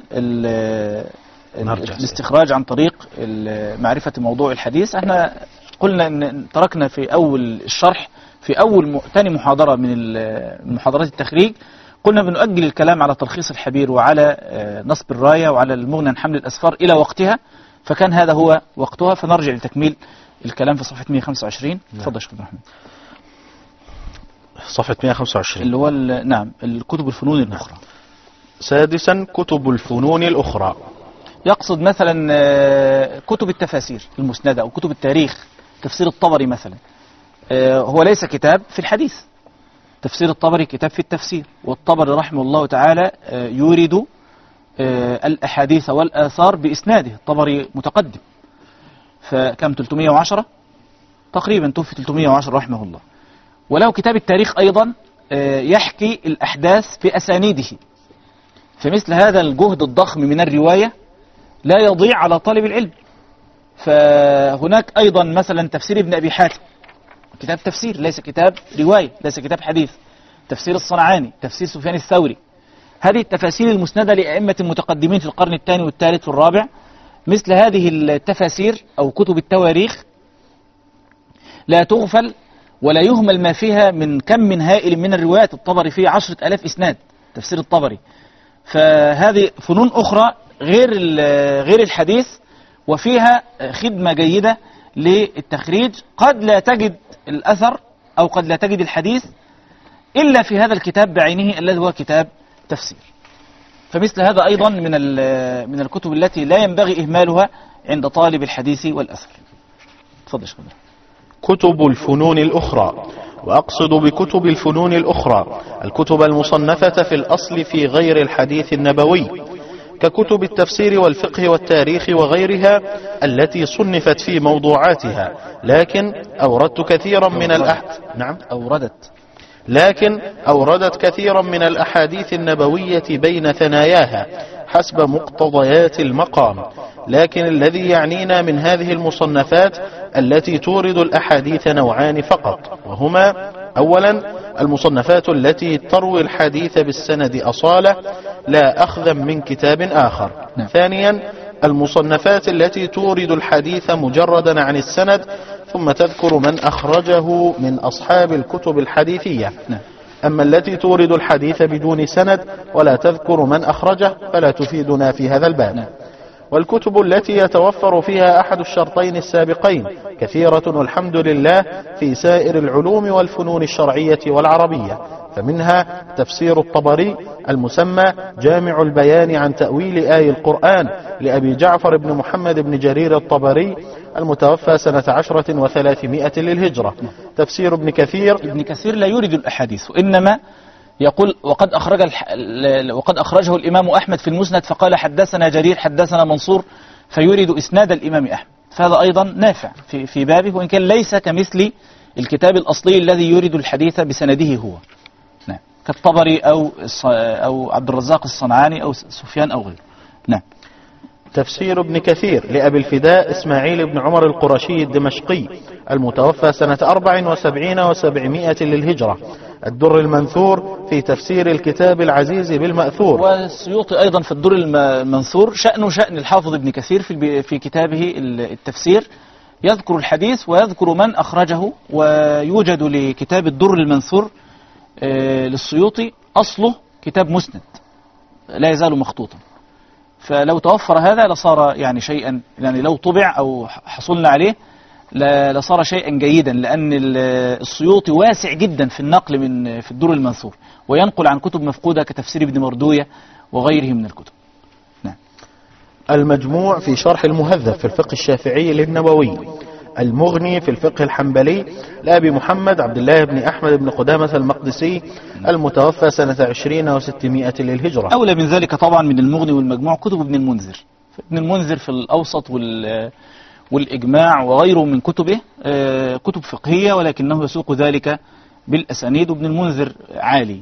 Speaker 2: الاستخراج عن طريق معرفة موضوع الحديث. احنا قلنا ان تركنا في أول الشرح في أول ثاني محاضرة من محاضرات التخريج، قلنا بنؤجل الكلام على تلخيص الحبير وعلى نصب الراية وعلى المغني عن حمل الأسفار إلى وقتها، فكان هذا هو وقتها، فنرجع لتكميل الكلام في صفحة مئة وخمسة وعشرين. تفضل شيخ عبد الرحمن.
Speaker 1: صفحة مئة وخمسة وعشرين
Speaker 2: اللي هو نعم الكتب الفنون الأخرى.
Speaker 1: سادسا كتب الفنون الأخرى،
Speaker 2: يقصد مثلا كتب التفاسير المسندة أو كتب التاريخ. تفسير الطبري مثلا هو ليس كتاب في الحديث، تفسير الطبري كتاب في التفسير، والطبري رحمه الله تعالى يورد الأحاديث والآثار بإسناده. الطبري متقدم فكم ثلاثمئة وعشرة تقريبا، توفي ثلاثمئة وعشرة رحمه الله. وله كتاب التاريخ أيضا يحكي الأحداث بأسانيده، فمثل هذا الجهد الضخم من الرواية لا يضيع على طالب العلم. فهناك أيضا مثلا تفسير ابن أبي حاتم، كتاب تفسير ليس كتاب رواية، ليس كتاب حديث. تفسير الصنعاني، تفسير سفيان الثوري، هذه التفاسير المسندة لأئمة المتقدمين في القرن الثاني والثالث والرابع. مثل هذه التفاسير أو كتب التواريخ لا تغفل ولا يهمل ما فيها من كم من هائل من الروايات. الطبري فيه عشرة ألاف إسناد، تفسير الطبري. فهذه فنون أخرى غير غير الحديث، وفيها خدمة جيدة للتخريج. قد لا تجد الأثر أو قد لا تجد الحديث إلا في هذا الكتاب بعينه الذي هو كتاب تفسير. فمثل هذا أيضا من من الكتب التي لا ينبغي إهمالها عند طالب الحديث والأثر. تفضل شكرا.
Speaker 1: كتب الفنون الأخرى، وأقصد بكتب الفنون الأخرى الكتب المصنفة في الأصل في غير الحديث النبوي، ككتب التفسير والفقه والتاريخ وغيرها التي صنفت في موضوعاتها، لكن أوردت كثيرا من الأح... نعم
Speaker 2: أوردت
Speaker 1: لكن أوردت كثيرا من الأحاديث النبوية بين ثناياها حسب مقتضيات المقام. لكن الذي يعنينا من هذه المصنفات التي تورد الأحاديث نوعان فقط، وهما: أولا المصنفات التي تروي الحديث بالسند أصالة لا أخذا من كتاب آخر.
Speaker 2: نعم.
Speaker 1: ثانيا المصنفات التي تورد الحديث مجردا عن السند ثم تذكر من أخرجه من أصحاب الكتب الحديثية.
Speaker 2: نعم.
Speaker 1: أما التي تورد الحديث بدون سند ولا تذكر من أخرجه فلا تفيدنا في هذا الباب.
Speaker 2: نعم.
Speaker 1: والكتب التي يتوفر فيها أحد الشرطين السابقين كثيرة والحمد لله في سائر العلوم والفنون الشرعية والعربية، فمنها تفسير الطبري المسمى جامع البيان عن تأويل آي القرآن لأبي جعفر بن محمد بن جرير الطبري المتوفى سنة عشرة وثلاثمائة للهجرة. تفسير ابن كثير
Speaker 2: ابن كثير لا يورد الأحاديث، وإنما يقول وقد أخرج الح... وقد أخرجه الإمام أحمد في المسند فقال حدثنا جرير حدثنا منصور فيريد إسناد الإمام أحمد، فهذا أيضا نافع في في بابه، وإن كان ليس كمثل الكتاب الأصلي الذي يريد الحديث بسنده هو، نعم، كالطبري أو أو عبد الرزاق الصنعاني أو سفيان أو غيره. نعم.
Speaker 3: تفسير ابن كثير لأبي الفداء إسماعيل بن عمر القرشي الدمشقي المتوفى سنة أربع وسبعين وسبعمائة للهجرة، الدر المنثور في تفسير الكتاب العزيز بالمأثور.
Speaker 2: والسيوطي أيضا في الدر المنثور شأنه شأن الحافظ ابن كثير في في كتابه التفسير، يذكر الحديث ويذكر من أخرجه. ويوجد لكتاب الدر المنثور للسيوطي أصله كتاب مسند لا يزال مخطوطا، فلو توفر هذا لصار يعني شيئا، يعني لو طبع أو حصلنا عليه لصار شيئا جيدا، لأن السيوطي واسع جدا في النقل من في الدر المنثور، وينقل عن كتب مفقودة كتفسير ابن مردوية وغيره من الكتب. نعم.
Speaker 3: المجموع في شرح المهذب في الفقه الشافعي للنووي، المغني في الفقه الحنبلي لأبي محمد عبد الله بن أحمد بن قدامة المقدسي المتوفى سنة عشرين وستمائة للهجرة.
Speaker 2: أولى من ذلك طبعا من المغني والمجموع كتب ابن المنذر، ابن المنذر في الأوسط وال والإجماع وغيره من كتبه كتب فقهية، ولكنه يسوق ذلك بالأسانيد، وابن المنذر عالي،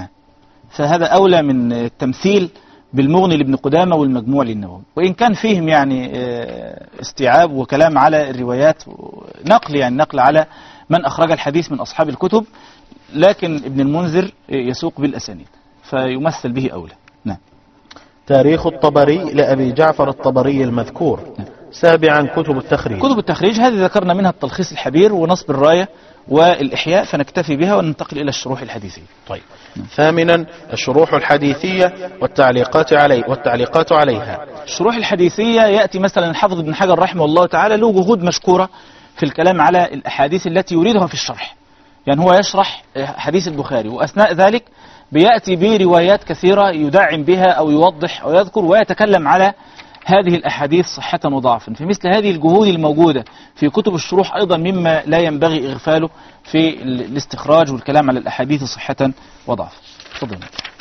Speaker 2: فهذا أولى من التمثيل بالمغني لابن قدامة والمجموع للنووي، وإن كان فيهم يعني استيعاب وكلام على الروايات، نقل يعني نقل على من أخرج الحديث من أصحاب الكتب، لكن ابن المنذر يسوق بالأسانيد فيمثل به أولى. نعم.
Speaker 3: تاريخ الطبري لأبي جعفر الطبري المذكور. نعم. سابعا كتب التخريج.
Speaker 2: كتب التخريج هذه ذكرنا منها التلخيص الحبير ونصب الراية والإحياء، فنكتفي بها وننتقل إلى الشروح الحديثية.
Speaker 3: طيب. ثامنا الشروح الحديثية والتعليقات علي والتعليقات عليها.
Speaker 2: الشروح الحديثية يأتي مثلا الحافظ ابن حجر رحمه الله تعالى له جهود مشكورة في الكلام على الأحاديث التي يريدها في الشرح، يعني هو يشرح حديث البخاري وأثناء ذلك بيأتي بروايات كثيرة يدعم بها أو يوضح أو يذكر ويتكلم على هذه الأحاديث صحة وضعفا. في مثل هذه الجهود الموجودة في كتب الشروح أيضا مما لا ينبغي إغفاله في الاستخراج والكلام على الأحاديث صحة وضعفا. تفضل.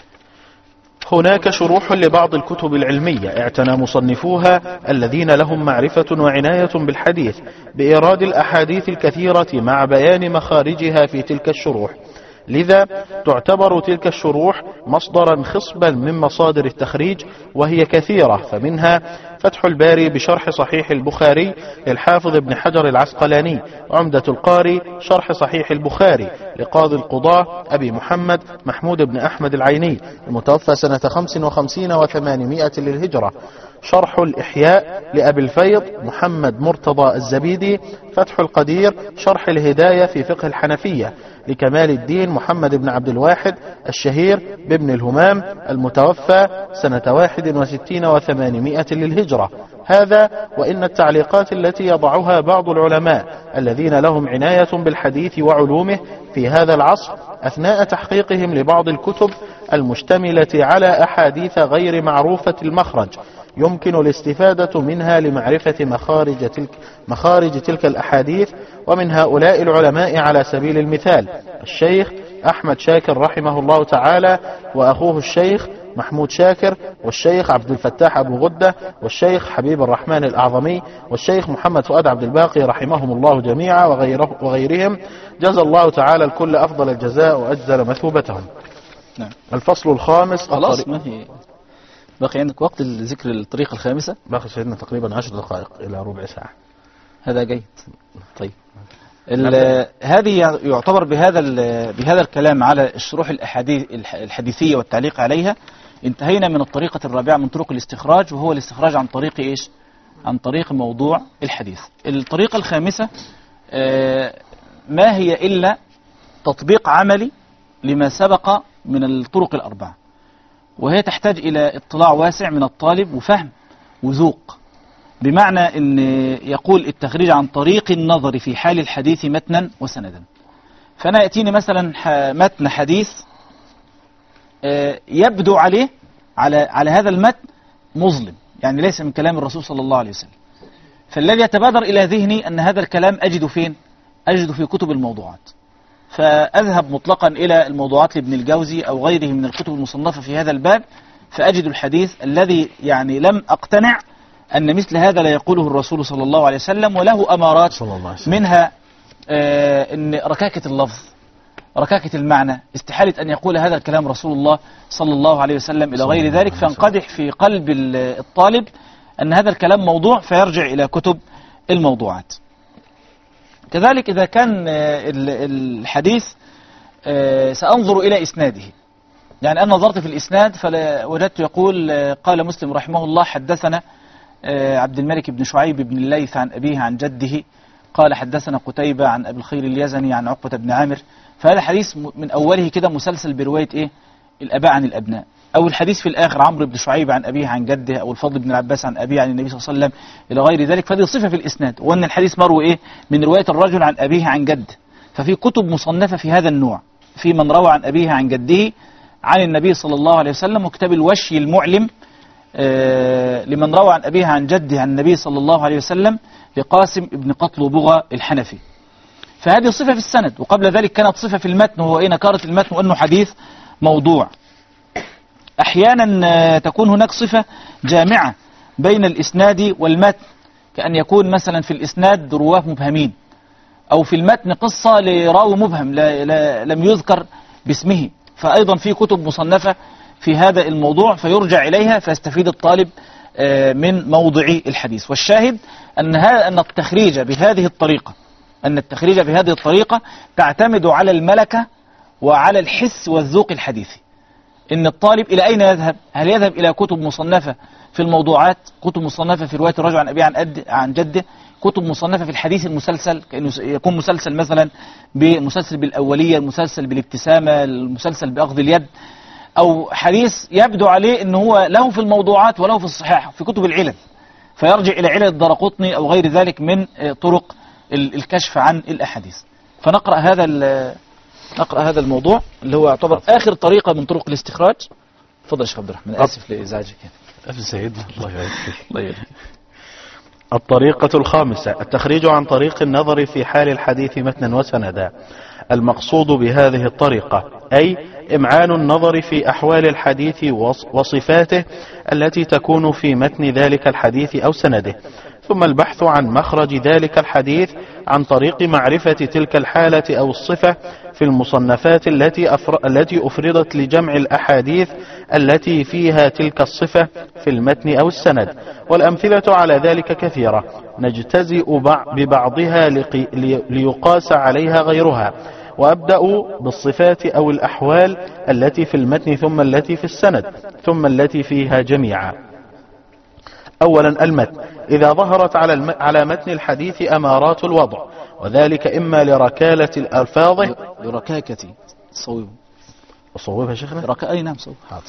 Speaker 3: هناك شروح لبعض الكتب العلمية اعتنى مصنفوها الذين لهم معرفة وعناية بالحديث بإيراد الأحاديث الكثيرة مع بيان مخارجها في تلك الشروح، لذا تعتبر تلك الشروح مصدرا خصبا من مصادر التخريج، وهي كثيرة، فمنها فتح الباري بشرح صحيح البخاري للحافظ ابن حجر العسقلاني، عمدة القاري شرح صحيح البخاري لقاضي القضاة أبي محمد محمود بن أحمد العيني المتوفى سنة خمس وخمسين وثمانمائة للهجرة، شرح الإحياء لأبي الفيض محمد مرتضى الزبيدي، فتح القدير شرح الهداية في فقه الحنفية لكمال الدين محمد بن عبد الواحد الشهير بابن الهمام المتوفى سنة واحد وستين وثمانمائة للهجرة. هذا وإن التعليقات التي يضعها بعض العلماء الذين لهم عناية بالحديث وعلومه في هذا العصر أثناء تحقيقهم لبعض الكتب المشتملة على أحاديث غير معروفة المخرج يمكن الاستفادة منها لمعرفة مخارج تلك, مخارج تلك الأحاديث. ومن هؤلاء العلماء على سبيل المثال الشيخ أحمد شاكر رحمه الله تعالى، وأخوه الشيخ محمود شاكر، والشيخ عبد الفتاح أبو غدة، والشيخ حبيب الرحمن الأعظمي، والشيخ محمد فؤاد عبد الباقي رحمهم الله جميعا وغيره وغيرهم، جزى الله تعالى الكل أفضل الجزاء وأجزل مثوبتهم.
Speaker 2: نعم.
Speaker 3: الفصل الخامس.
Speaker 2: خلاص ما هي باقي عندك وقت لذكر الطريقة الخامسة؟
Speaker 3: باقي سيدنا تقريبا عشر دقائق إلى ربع ساعة.
Speaker 2: هذا جيد. طيب هذه يعتبر بهذا بهذا الكلام على الشروح الأحاديث الحديثية والتعليق عليها انتهينا من الطريقة الرابعة من طرق الاستخراج، وهو الاستخراج عن طريق إيش؟ عن طريق موضوع الحديث. الطريقة الخامسة ما هي إلا تطبيق عملي لما سبق من الطرق الأربعة، وهي تحتاج إلى اطلاع واسع من الطالب وفهم وذوق، بمعنى أن يقول التخريج عن طريق النظر في حال الحديث متنا وسندا. فأنا يأتيني مثلا متن حديث يبدو عليه على على هذا المتن مظلم، يعني ليس من كلام الرسول صلى الله عليه وسلم، فالذي يتبادر إلى ذهني أن هذا الكلام أجد فين؟ أجد في كتب الموضوعات، فأذهب مطلقا إلى الموضوعات لابن الجوزي أو غيره من الكتب المصنفة في هذا الباب، فأجد الحديث الذي يعني لم أقتنع أن مثل هذا لا يقوله الرسول صلى الله عليه وسلم، وله أمارات
Speaker 1: صلى الله عليه وسلم.
Speaker 2: منها آه إن ركاكة اللفظ، ركاكة المعنى، استحالة أن يقول هذا الكلام رسول الله صلى الله عليه وسلم إلى غير ذلك، فانقدح في قلب الطالب أن هذا الكلام موضوع فيرجع إلى كتب الموضوعات. كذلك إذا كان الحديث سأنظر إلى إسناده، يعني أنا نظرت في الإسناد فوجدت يقول قال مسلم رحمه الله حدثنا عبد الملك بن شعيب بن الليث عن أبيه عن جده قال حدثنا قتيبة عن أبي الخير اليزني عن عقبة بن عامر، فهذا حديث من أوله كده مسلسل برواية إيه؟ الأباء عن الأبناء، أو الحديث في الآخر عمرو بن شعيب عن أبيه عن جده، أو الفضل بن العباس عن أبيه عن النبي صلى الله عليه وسلم إلى غير ذلك، فهذه صفة في الإسناد، وأن الحديث مروي إيه؟ من رواية الرجل عن أبيه عن جده. ففي كتب مصنفة في هذا النوع، في من روى عن أبيه عن جده عن النبي صلى الله عليه وسلم، وكتاب الوشي المعلم آه لمن روى عن أبيه عن جده عن النبي صلى الله عليه وسلم لقاسم ابن قطلبغة الحنفي. فهذه صفة في السند، وقبل ذلك كانت صفة في المتن، وهو إيه؟ نكارة المتن وأنه حديث موضوع. أحيانا تكون هناك صفة جامعة بين الإسناد والمتن، كأن يكون مثلا في الإسناد رواه مبهمين، أو في المتن قصة لراوي مبهم لا لا لم يذكر باسمه، فأيضا في كتب مصنفة في هذا الموضوع فيرجع إليها فيستفيد الطالب من موضع الحديث. والشاهد أن أن التخريج بهذه الطريقة أن التخريج بهذه الطريقة تعتمد على الملكة وعلى الحس والذوق الحديثي. إن الطالب إلى أين يذهب؟ هل يذهب إلى كتب مصنفة في الموضوعات، كتب مصنفة في رواية الرجل عن أبيه عن, أد... عن جده، كتب مصنفة في الحديث المسلسل، كأنه يكون مسلسل مثلا بمسلسل بالأولية، المسلسل بالابتسامة، المسلسل بأخذ اليد، أو حديث يبدو عليه أنه هو له في الموضوعات وله في الصحيح في كتب العلل، فيرجع إلى علل الدرقطني أو غير ذلك من طرق الكشف عن الأحاديث. فنقرأ هذا نقرأ هذا الموضوع اللي هو يعتبر آخر طريقة من طرق الاستخراج. تفضل يا شيخ عبد الرحمن، آسف لإزعاجك.
Speaker 1: ألف سيدنا، الله يبارك فيك. الله يبارك.
Speaker 3: الطريقة الخامسة التخريج عن طريق النظر في حال الحديث متنا وسندا. المقصود بهذه الطريقة أي إمعان النظر في أحوال الحديث وصفاته التي تكون في متن ذلك الحديث أو سنده، ثم البحث عن مخرج ذلك الحديث عن طريق معرفة تلك الحالة أو الصفة في المصنفات التي أفر... التي أفردت لجمع الأحاديث التي فيها تلك الصفة في المتن أو السند. والأمثلة على ذلك كثيرة نجتزئ ببعضها لقي... ليقاس عليها غيرها. وأبدأ بالصفات أو الأحوال التي في المتن ثم التي في السند ثم التي فيها جميعا. أولا المتن، إذا ظهرت على الم... على متن الحديث أمارات الوضع، وذلك إما لركالة الألفاظ
Speaker 2: لركاكة صوب
Speaker 3: صوبها شيخنا
Speaker 2: ركا... أي نعم صوب
Speaker 3: حاضر.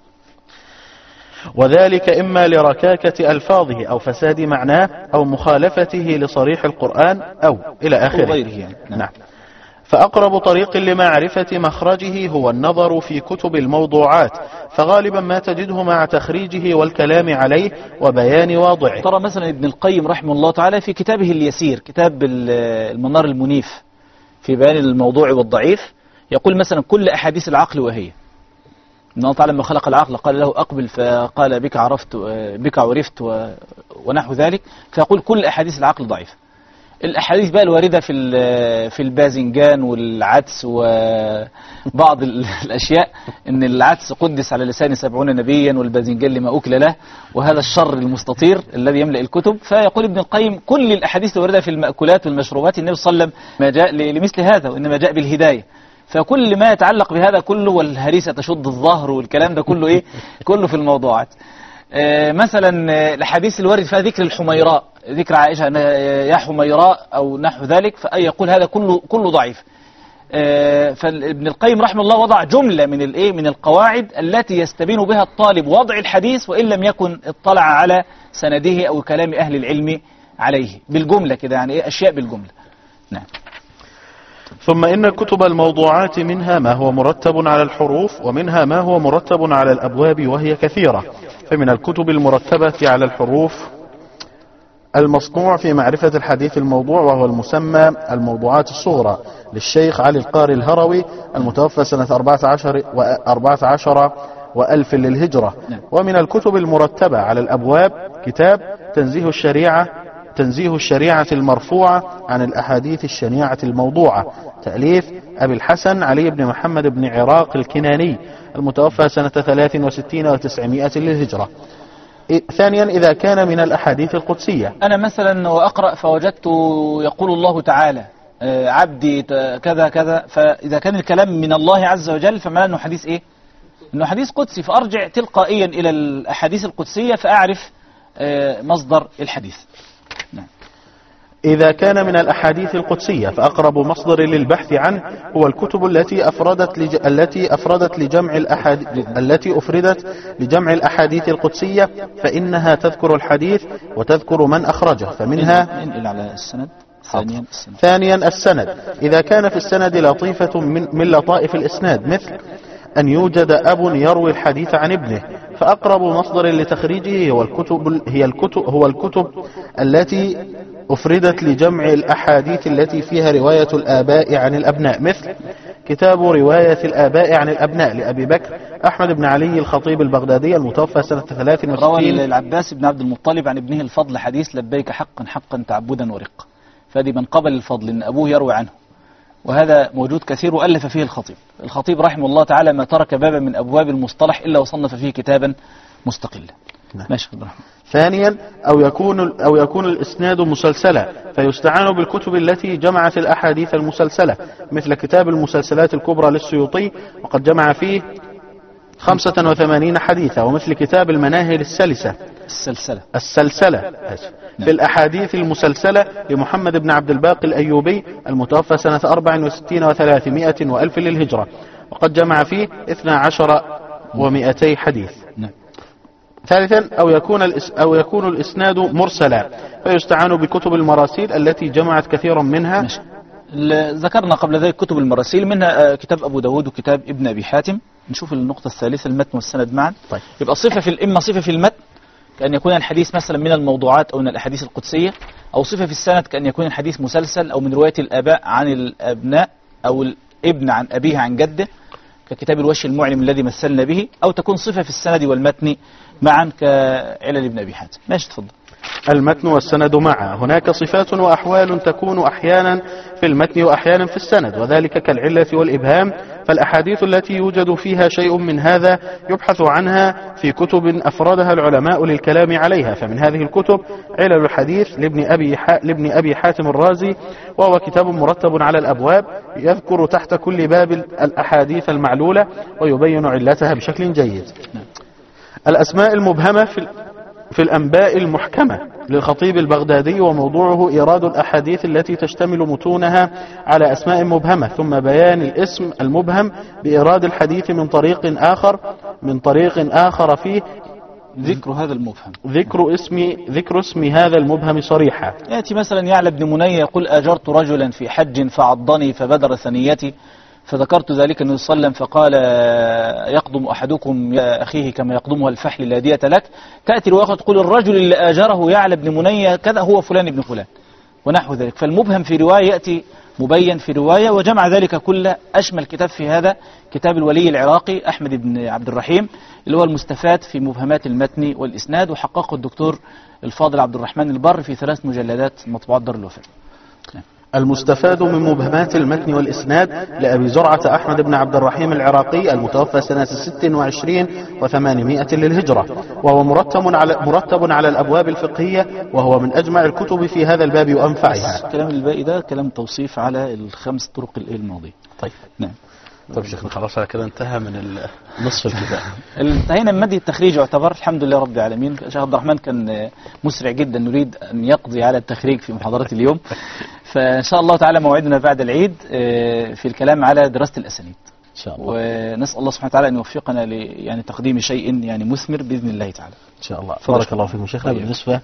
Speaker 3: وذلك إما لركاكة ألفاظه أو فساد معناه أو مخالفته لصريح القرآن أو إلى آخره
Speaker 2: غيره يعني.
Speaker 3: نعم. نعم. فأقرب طريق لمعرفة مخرجه هو النظر في كتب الموضوعات، فغالبا ما تجده مع تخريجه والكلام عليه وبيان واضعه.
Speaker 2: ترى مثلا ابن القيم رحمه الله تعالى في كتابه اليسير، كتاب المنار المنيف في بيان الموضوع والضعيف، يقول مثلا كل أحاديث العقل وهي إن الله تعالى لما خلق العقل قال له أقبل فقال بك عرفت بك عرفت ونحو ذلك، فيقول كل أحاديث العقل ضعيفة. الأحاديث بقى الواردة في في الباذنجان والعدس وبعض الأشياء، إن العدس قدس على لسان سبعون نبيا والباذنجان لما أكل له، وهذا الشر المستطير الذي يملأ الكتب. فيقول ابن القيم كل الأحاديث الواردة في المأكولات والمشروبات النبي صلى الله عليه وسلم ما جاء لمثل هذا، وإنما جاء بالهداية. فكل ما يتعلق بهذا كله، والهريسة تشد الظهر والكلام ده كله إيه كله في الموضوعات. آه مثلا الحديث الوارد فيها ذكر الحميراء، ذكر عائشة يا حميراء أو نحو ذلك، فيقول هذا كله كله ضعيف. آه فابن القيم رحمه الله وضع جملة من الايه من القواعد التي يستبين بها الطالب وضع الحديث وإن لم يكن اطلع على سنده أو كلام أهل العلم عليه، بالجملة كده يعني إيه أشياء بالجملة. نعم.
Speaker 3: ثم إن كتب الموضوعات منها ما هو مرتب على الحروف ومنها ما هو مرتب على الأبواب وهي كثيرة. فمن الكتب المرتبة على الحروف المصنوع في معرفة الحديث الموضوع، وهو المسمى الموضوعات الصغرى للشيخ علي القاري الهروي المتوفى سنة أربعة عشر وأربعة عشر وألف للهجرة. ومن الكتب المرتبة على الأبواب كتاب تنزيه الشريعة تنزيه الشريعة المرفوعة عن الأحاديث الشنيعة الموضوعة، تأليف أبي الحسن علي بن محمد بن عراق الكناني المتوفى سنة ثلاث وستين وتسعمائة للهجرة. ثانيا، إذا كان من الأحاديث القدسية.
Speaker 2: أنا مثلا وأقرأ فوجدت يقول الله تعالى عبدي كذا كذا، فإذا كان الكلام من الله عز وجل فما أنه حديث إيه؟ أنه حديث قدسي، فأرجع تلقائيا إلى الأحاديث القدسية فأعرف مصدر الحديث. نعم.
Speaker 3: إذا كان من الأحاديث القدسية فأقرب مصدر للبحث عنه هو الكتب التي أفردت لج... التي أفردت لجمع الأحاديث التي أفردت لجمع الأحاديث القدسية، فإنها تذكر الحديث وتذكر من أخرجه. فمنها
Speaker 2: انقل على السند. ثانيا السند.
Speaker 3: ثانيا السند، إذا كان في السند لطيفة من, من لطائف الإسناد، مثل أن يوجد أب يروي الحديث عن ابنه، فأقرب مصدر لتخريجه هو الكتب هي الكتب هو الكتب التي أفردت لجمع الأحاديث التي فيها رواية الآباء عن الأبناء، مثل كتاب رواية الآباء عن الأبناء لأبي بكر أحمد بن علي الخطيب البغدادي المتوفى سنة ثلاث وستين.
Speaker 2: روى العباس بن عبد المطلب عن ابنه الفضل حديث لبيك حقا حقا تعبدا ورقا، فهذه من قبل الفضل إن أبوه يروي عنه، وهذا موجود كثير وألف فيه الخطيب. الخطيب رحمه الله تعالى ما ترك بابا من أبواب المصطلح إلا وصنف فيه كتابا مستقلا. ماشي.
Speaker 3: ثانيا، أو يكون أو يكون الإسناد مسلسلا، فيستعان بالكتب التي جمعت الأحاديث المسلسلة، مثل كتاب المسلسلات الكبرى للسيوطي وقد جمع فيه خمسة وثمانين حديثا، ومثل كتاب المناهل السلسة
Speaker 2: السلسلة
Speaker 3: السلسلة في الأحاديث المسلسلة لمحمد بن عبد الباقي الأيوبي المتوفى سنة أربع وستين وثلاثمائة وألف للهجرة، وقد جمع فيه اثنا عشر ومئتي حديث. ثالثا، أو يكون أو يكون الإسناد مرسلا، فيستعان بكتب المراسيل التي جمعت كثيرا منها.
Speaker 2: ماشي. ذكرنا قبل ذلك كتب المراسيل، منها كتاب أبو داود وكتاب ابن أبي حاتم. نشوف النقطة الثالثة، المتن والسند معا.
Speaker 3: طيب.
Speaker 2: يبقى صفة في الإما صفة في المتن كأن يكون الحديث مثلا من الموضوعات أو من الأحاديث القدسية، أو صفة في السند كأن يكون الحديث مسلسل أو من رواية الآباء عن الأبناء أو الابن عن أبيه عن جده ككتاب الوشي المعلم الذي مثلنا به، أو تكون صفة في السند والمتن معا كعلل ابن أبي حاتم. ماشي، تفضل.
Speaker 3: المتن والسند معا. هناك صفات وأحوال تكون أحيانا في المتن وأحيانا في السند، وذلك كالعلة والإبهام، فالأحاديث التي يوجد فيها شيء من هذا يبحث عنها في كتب أفردها العلماء للكلام عليها. فمن هذه الكتب علل الحديث لابن أبي, لابن أبي حاتم الرازي، وهو كتاب مرتب على الأبواب يذكر تحت كل باب الأحاديث المعلولة ويبين علتها بشكل جيد. الأسماء المبهمة في في الأنباء المحكمة للخطيب البغدادي، وموضوعه إيراد الأحاديث التي تشتمل متونها على أسماء مبهمة، ثم بيان الاسم المبهم بإيراد الحديث من طريق آخر من طريق آخر فيه
Speaker 2: ذكر هذا المبهم
Speaker 3: ذكر اسم ذكر اسم هذا المبهم صريحا.
Speaker 2: يأتي مثلا يعلى بن مني يقول أجرت رجلا في حج فعضني فبدر ثنيتي، فذكرت ذلك النبي صلى الله عليه وسلم فقال يقدم أحدكم يا أخيه كما يقدمها الفحل لا دية لك. تأتي الواقع تقول الرجل اللي آجره يعلى بن مني كذا هو فلان ابن فلان ونحو ذلك. فالمبهم في رواية يأتي مبين في رواية، وجمع ذلك كله. أشمل كتاب في هذا كتاب الولي العراقي أحمد بن عبد الرحيم اللي هو المستفاد في مبهمات المتن والإسناد، وحققه الدكتور الفاضل عبد الرحمن البر في ثلاث مجلدات مطبوعات دار الوفاء.
Speaker 3: المستفاد من مبهمات المتن والإسناد لأبي زرعة أحمد بن عبد الرحيم العراقي المتوفى سنة ست وعشرين وثمانمائة للهجرة، وهو مرتب على مرتب على الأبواب الفقهية، وهو من أجمع الكتب في هذا الباب وأنفعها.
Speaker 2: كلام الباقي ده كلام توصيف على الخمس طرق الماضية.
Speaker 3: طيب.
Speaker 2: نعم.
Speaker 1: طيب شيخنا خلاص على كده انتهى من نصف الكتاب.
Speaker 2: انتهينا من مدي التخريج يعتبر، الحمد لله رب العالمين. شيخ عبد الرحمن كان مسرع جدا، نريد أن يقضي على التخريج في محاضرة اليوم، فإن شاء الله تعالى موعدنا بعد العيد في الكلام على دراسة الأسانيد
Speaker 1: إن شاء الله،
Speaker 2: ونسأل الله سبحانه وتعالى أن يوفقنا ل يعني تقديم شيء يعني مثمر بإذن الله تعالى
Speaker 1: إن شاء الله.
Speaker 3: بارك الله فيكم شيخنا.
Speaker 1: طيب. بالنسبة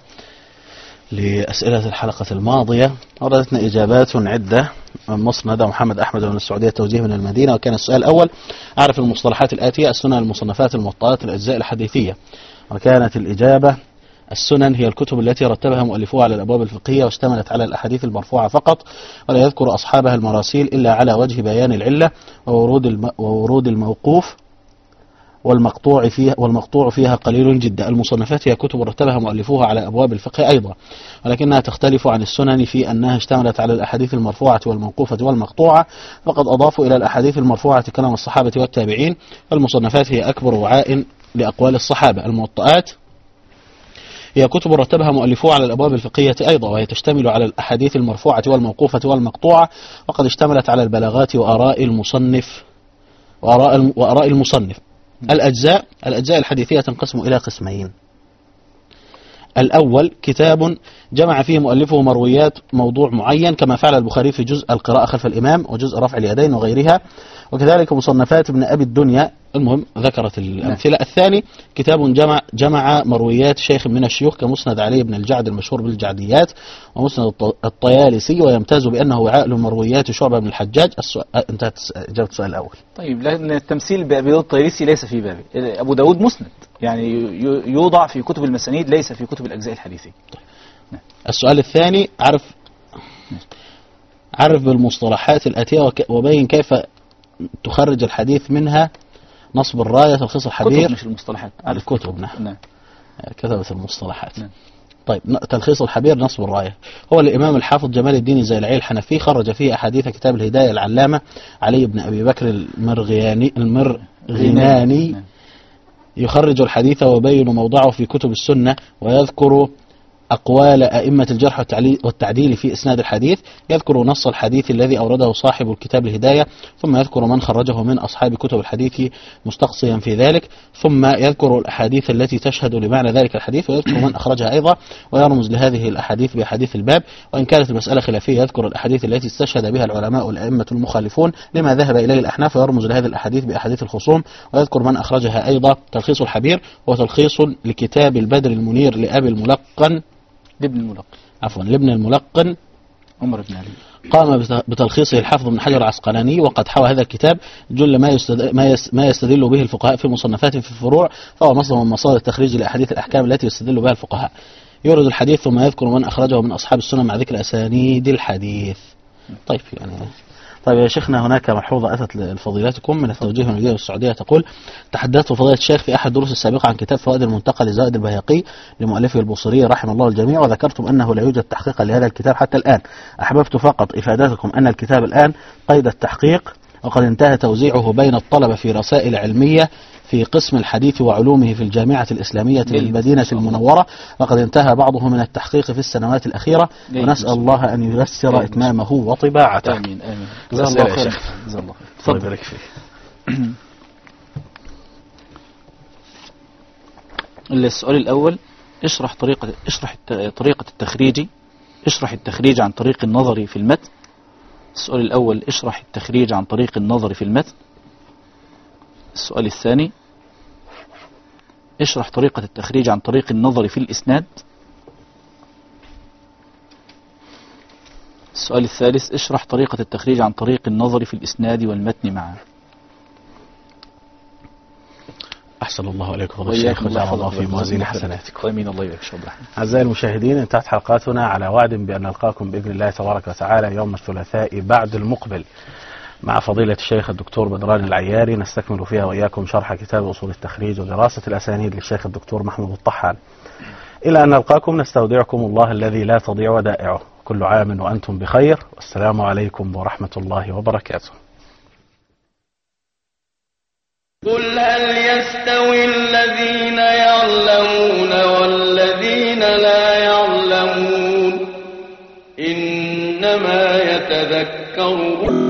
Speaker 1: لأسئلة الحلقة الماضية وردتنا إجابات عدة من مسند محمد أحمد من السعودية، توجيه من المدينة. وكان السؤال الأول: أعرف المصطلحات الآتية: السنن، المصنفات، الموطئات، الأجزاء الحديثية. وكانت الإجابة: السنن هي الكتب التي رتبها مؤلفوها على الأبواب الفقهية واشتملت على الأحاديث المرفوعة فقط، ولا يذكر أصحابها المراسيل إلا على وجه بيان العلة وورود الم... وورود الموقوف والمقطوع فيها والمقطوع فيها قليل جدا. المصنفات هي كتب رتبها مؤلفوها على أبواب الفقه أيضا، ولكنها تختلف عن السنن في أنها اشتملت على الأحاديث المرفوعة والموقوفة والمقطوعة، فقد أضافوا إلى الأحاديث المرفوعة كلام الصحابة والتابعين. فالمصنفات هي أكبر وعاء لأقوال الصحابة. الموطئات هي كتب رتبها مؤلفوها على الأبواب الفقهية أيضا، وهي تشتمل على الأحاديث المرفوعة والموقوفة والمقطوعة، وقد اشتملت على البلاغات وآراء المصنف وآراء وآراء المصنف. الأجزاء الأجزاء الحديثية تنقسم إلى قسمين. الأول كتاب جمع فيه مؤلفه مرويات موضوع معين، كما فعل البخاري في جزء القراءة خلف الإمام وجزء رفع اليدين وغيرها، وكذلك مصنفات ابن أبي الدنيا. المهم ذكرت الأمثلة. الثاني كتاب جمع جمع مرويات شيخ من الشيوخ كمسند علي بن الجعد المشهور بالجعديات ومسند الطيالسي، ويمتاز بأنه وعاء لمرويات شعبة بن الحجاج. السؤال انتهت إجابة السؤال الأول.
Speaker 2: طيب، لأن التمثيل بأبي داود الطيالسي ليس في بابه. أبو داود مسند، يعني يوضع في كتب المسانيد ليس في كتب الأجزاء الحديثية.
Speaker 1: السؤال الثاني عرف عرف بالمصطلحات الآتية وبين كيف تخرج الحديث منها. نصب الراية، تلخيص الحبير.
Speaker 2: كتب مش المصطلحات.
Speaker 1: الكتب نعم.
Speaker 2: نعم.
Speaker 1: كتبت المصطلحات.
Speaker 2: نعم.
Speaker 1: طيب، تلخيص الحبير نصب الراية هو الإمام الحافظ جمال الدين الزيلعي الحنفي، خرج فيه أحاديث كتاب الهداية العلامة علي بن أبي بكر المرغياني المرغناني، يخرج الحديث ويبين موضعه في كتب السنة، ويذكر أقوال أئمة الجرح والتعديل في إسناد الحديث، يذكر نص الحديث الذي أورده صاحب الكتاب الهداية، ثم يذكر من خرجه من أصحاب كتب الحديث مستقصيا في ذلك، ثم يذكر الأحاديث التي تشهد لمعنى ذلك الحديث، ويذكر من أخرجها أيضا، ويرمز لهذه الأحاديث بأحاديث الباب، وإن كانت المسألة خلافية يذكر الأحاديث التي استشهد بها العلماء والأئمة المخالفون لما ذهب إليه الأحناف، ويرمز لهذه الأحاديث بأحاديث الخصوم، ويذكر من أخرجها أيضا. تلخيص الحبير هو تلخيص لكتاب البدر المنير لأبي الملقن
Speaker 2: لابن الملقن
Speaker 1: عفوا لابن الملقن
Speaker 2: عمر بن علي،
Speaker 1: قام بتلخيصه الحافظ بن حجر العسقلاني، وقد حوى هذا الكتاب جل ما يستدل, ما, يس ما يستدل به الفقهاء في مصنفاتهم في الفروع، فهو مصدر من مصادر التخريج لأحاديث الأحكام التي يستدل بها الفقهاء. يورد الحديث ثم يذكر من أخرجه من أصحاب السنة مع ذكر أسانيد الحديث. طيب يعني طيب يا شيخنا، هناك ملحوظة أتت لفضيلتكم من التوجيه المدينة السعودية تقول: تحدثت فضيلة الشيخ في أحد الدروس السابقة عن كتاب فوائد المنتقى لزائد البيهقي لمؤلفه البوصيري رحم الله الجميع، وذكرتم أنه لا يوجد تحقيق لهذا الكتاب حتى الآن. أحببت فقط إفادتكم أن الكتاب الآن قيد التحقيق، وقد انتهى توزيعه بين الطلبة في رسائل علمية في قسم الحديث وعلومه في الجامعة الإسلامية بالمدينة المنورة، وقد انتهى بعضه من التحقيق في السنوات الأخيرة، ونسأل الله أن ييسر إتمامه وطباعته.
Speaker 2: آمين آمين.
Speaker 1: جزاه الله خير.
Speaker 2: جزاه الله
Speaker 1: خير. الله يبارك فيك.
Speaker 2: السؤال الأول: اشرح طريقة اشرح طريقة التخريج اشرح التخريج عن طريق النظر في المتن. السؤال الأول: اشرح التخريج عن طريق النظر في المتن. السؤال الثاني: اشرح طريقة التخريج عن طريق النظر في الإسناد. السؤال الثالث: اشرح طريقة التخريج عن طريق النظر في الإسناد والمتن معا.
Speaker 1: أحسن الله عليكم فضل الشيخ، وجعل الله في موازين حسناتكم.
Speaker 2: آمين. الله يبارك فيك.
Speaker 1: أعزائي المشاهدين، انتهت حلقاتنا على وعد بأن نلقاكم بإذن الله تبارك وتعالى يوم الثلاثاء بعد المقبل مع فضيلة الشيخ الدكتور بدران العياري، نستكمل فيها وإياكم شرح كتاب أصول التخريج ودراسة الأسانيد للشيخ الدكتور محمود الطحان. إلى أن نلقاكم نستودعكم الله الذي لا تضيع ودائعه. كل عام وأنتم بخير، والسلام عليكم ورحمة الله وبركاته.
Speaker 4: قل هل يستوي الذين يعلمون والذين لا يعلمون إنما يتذكر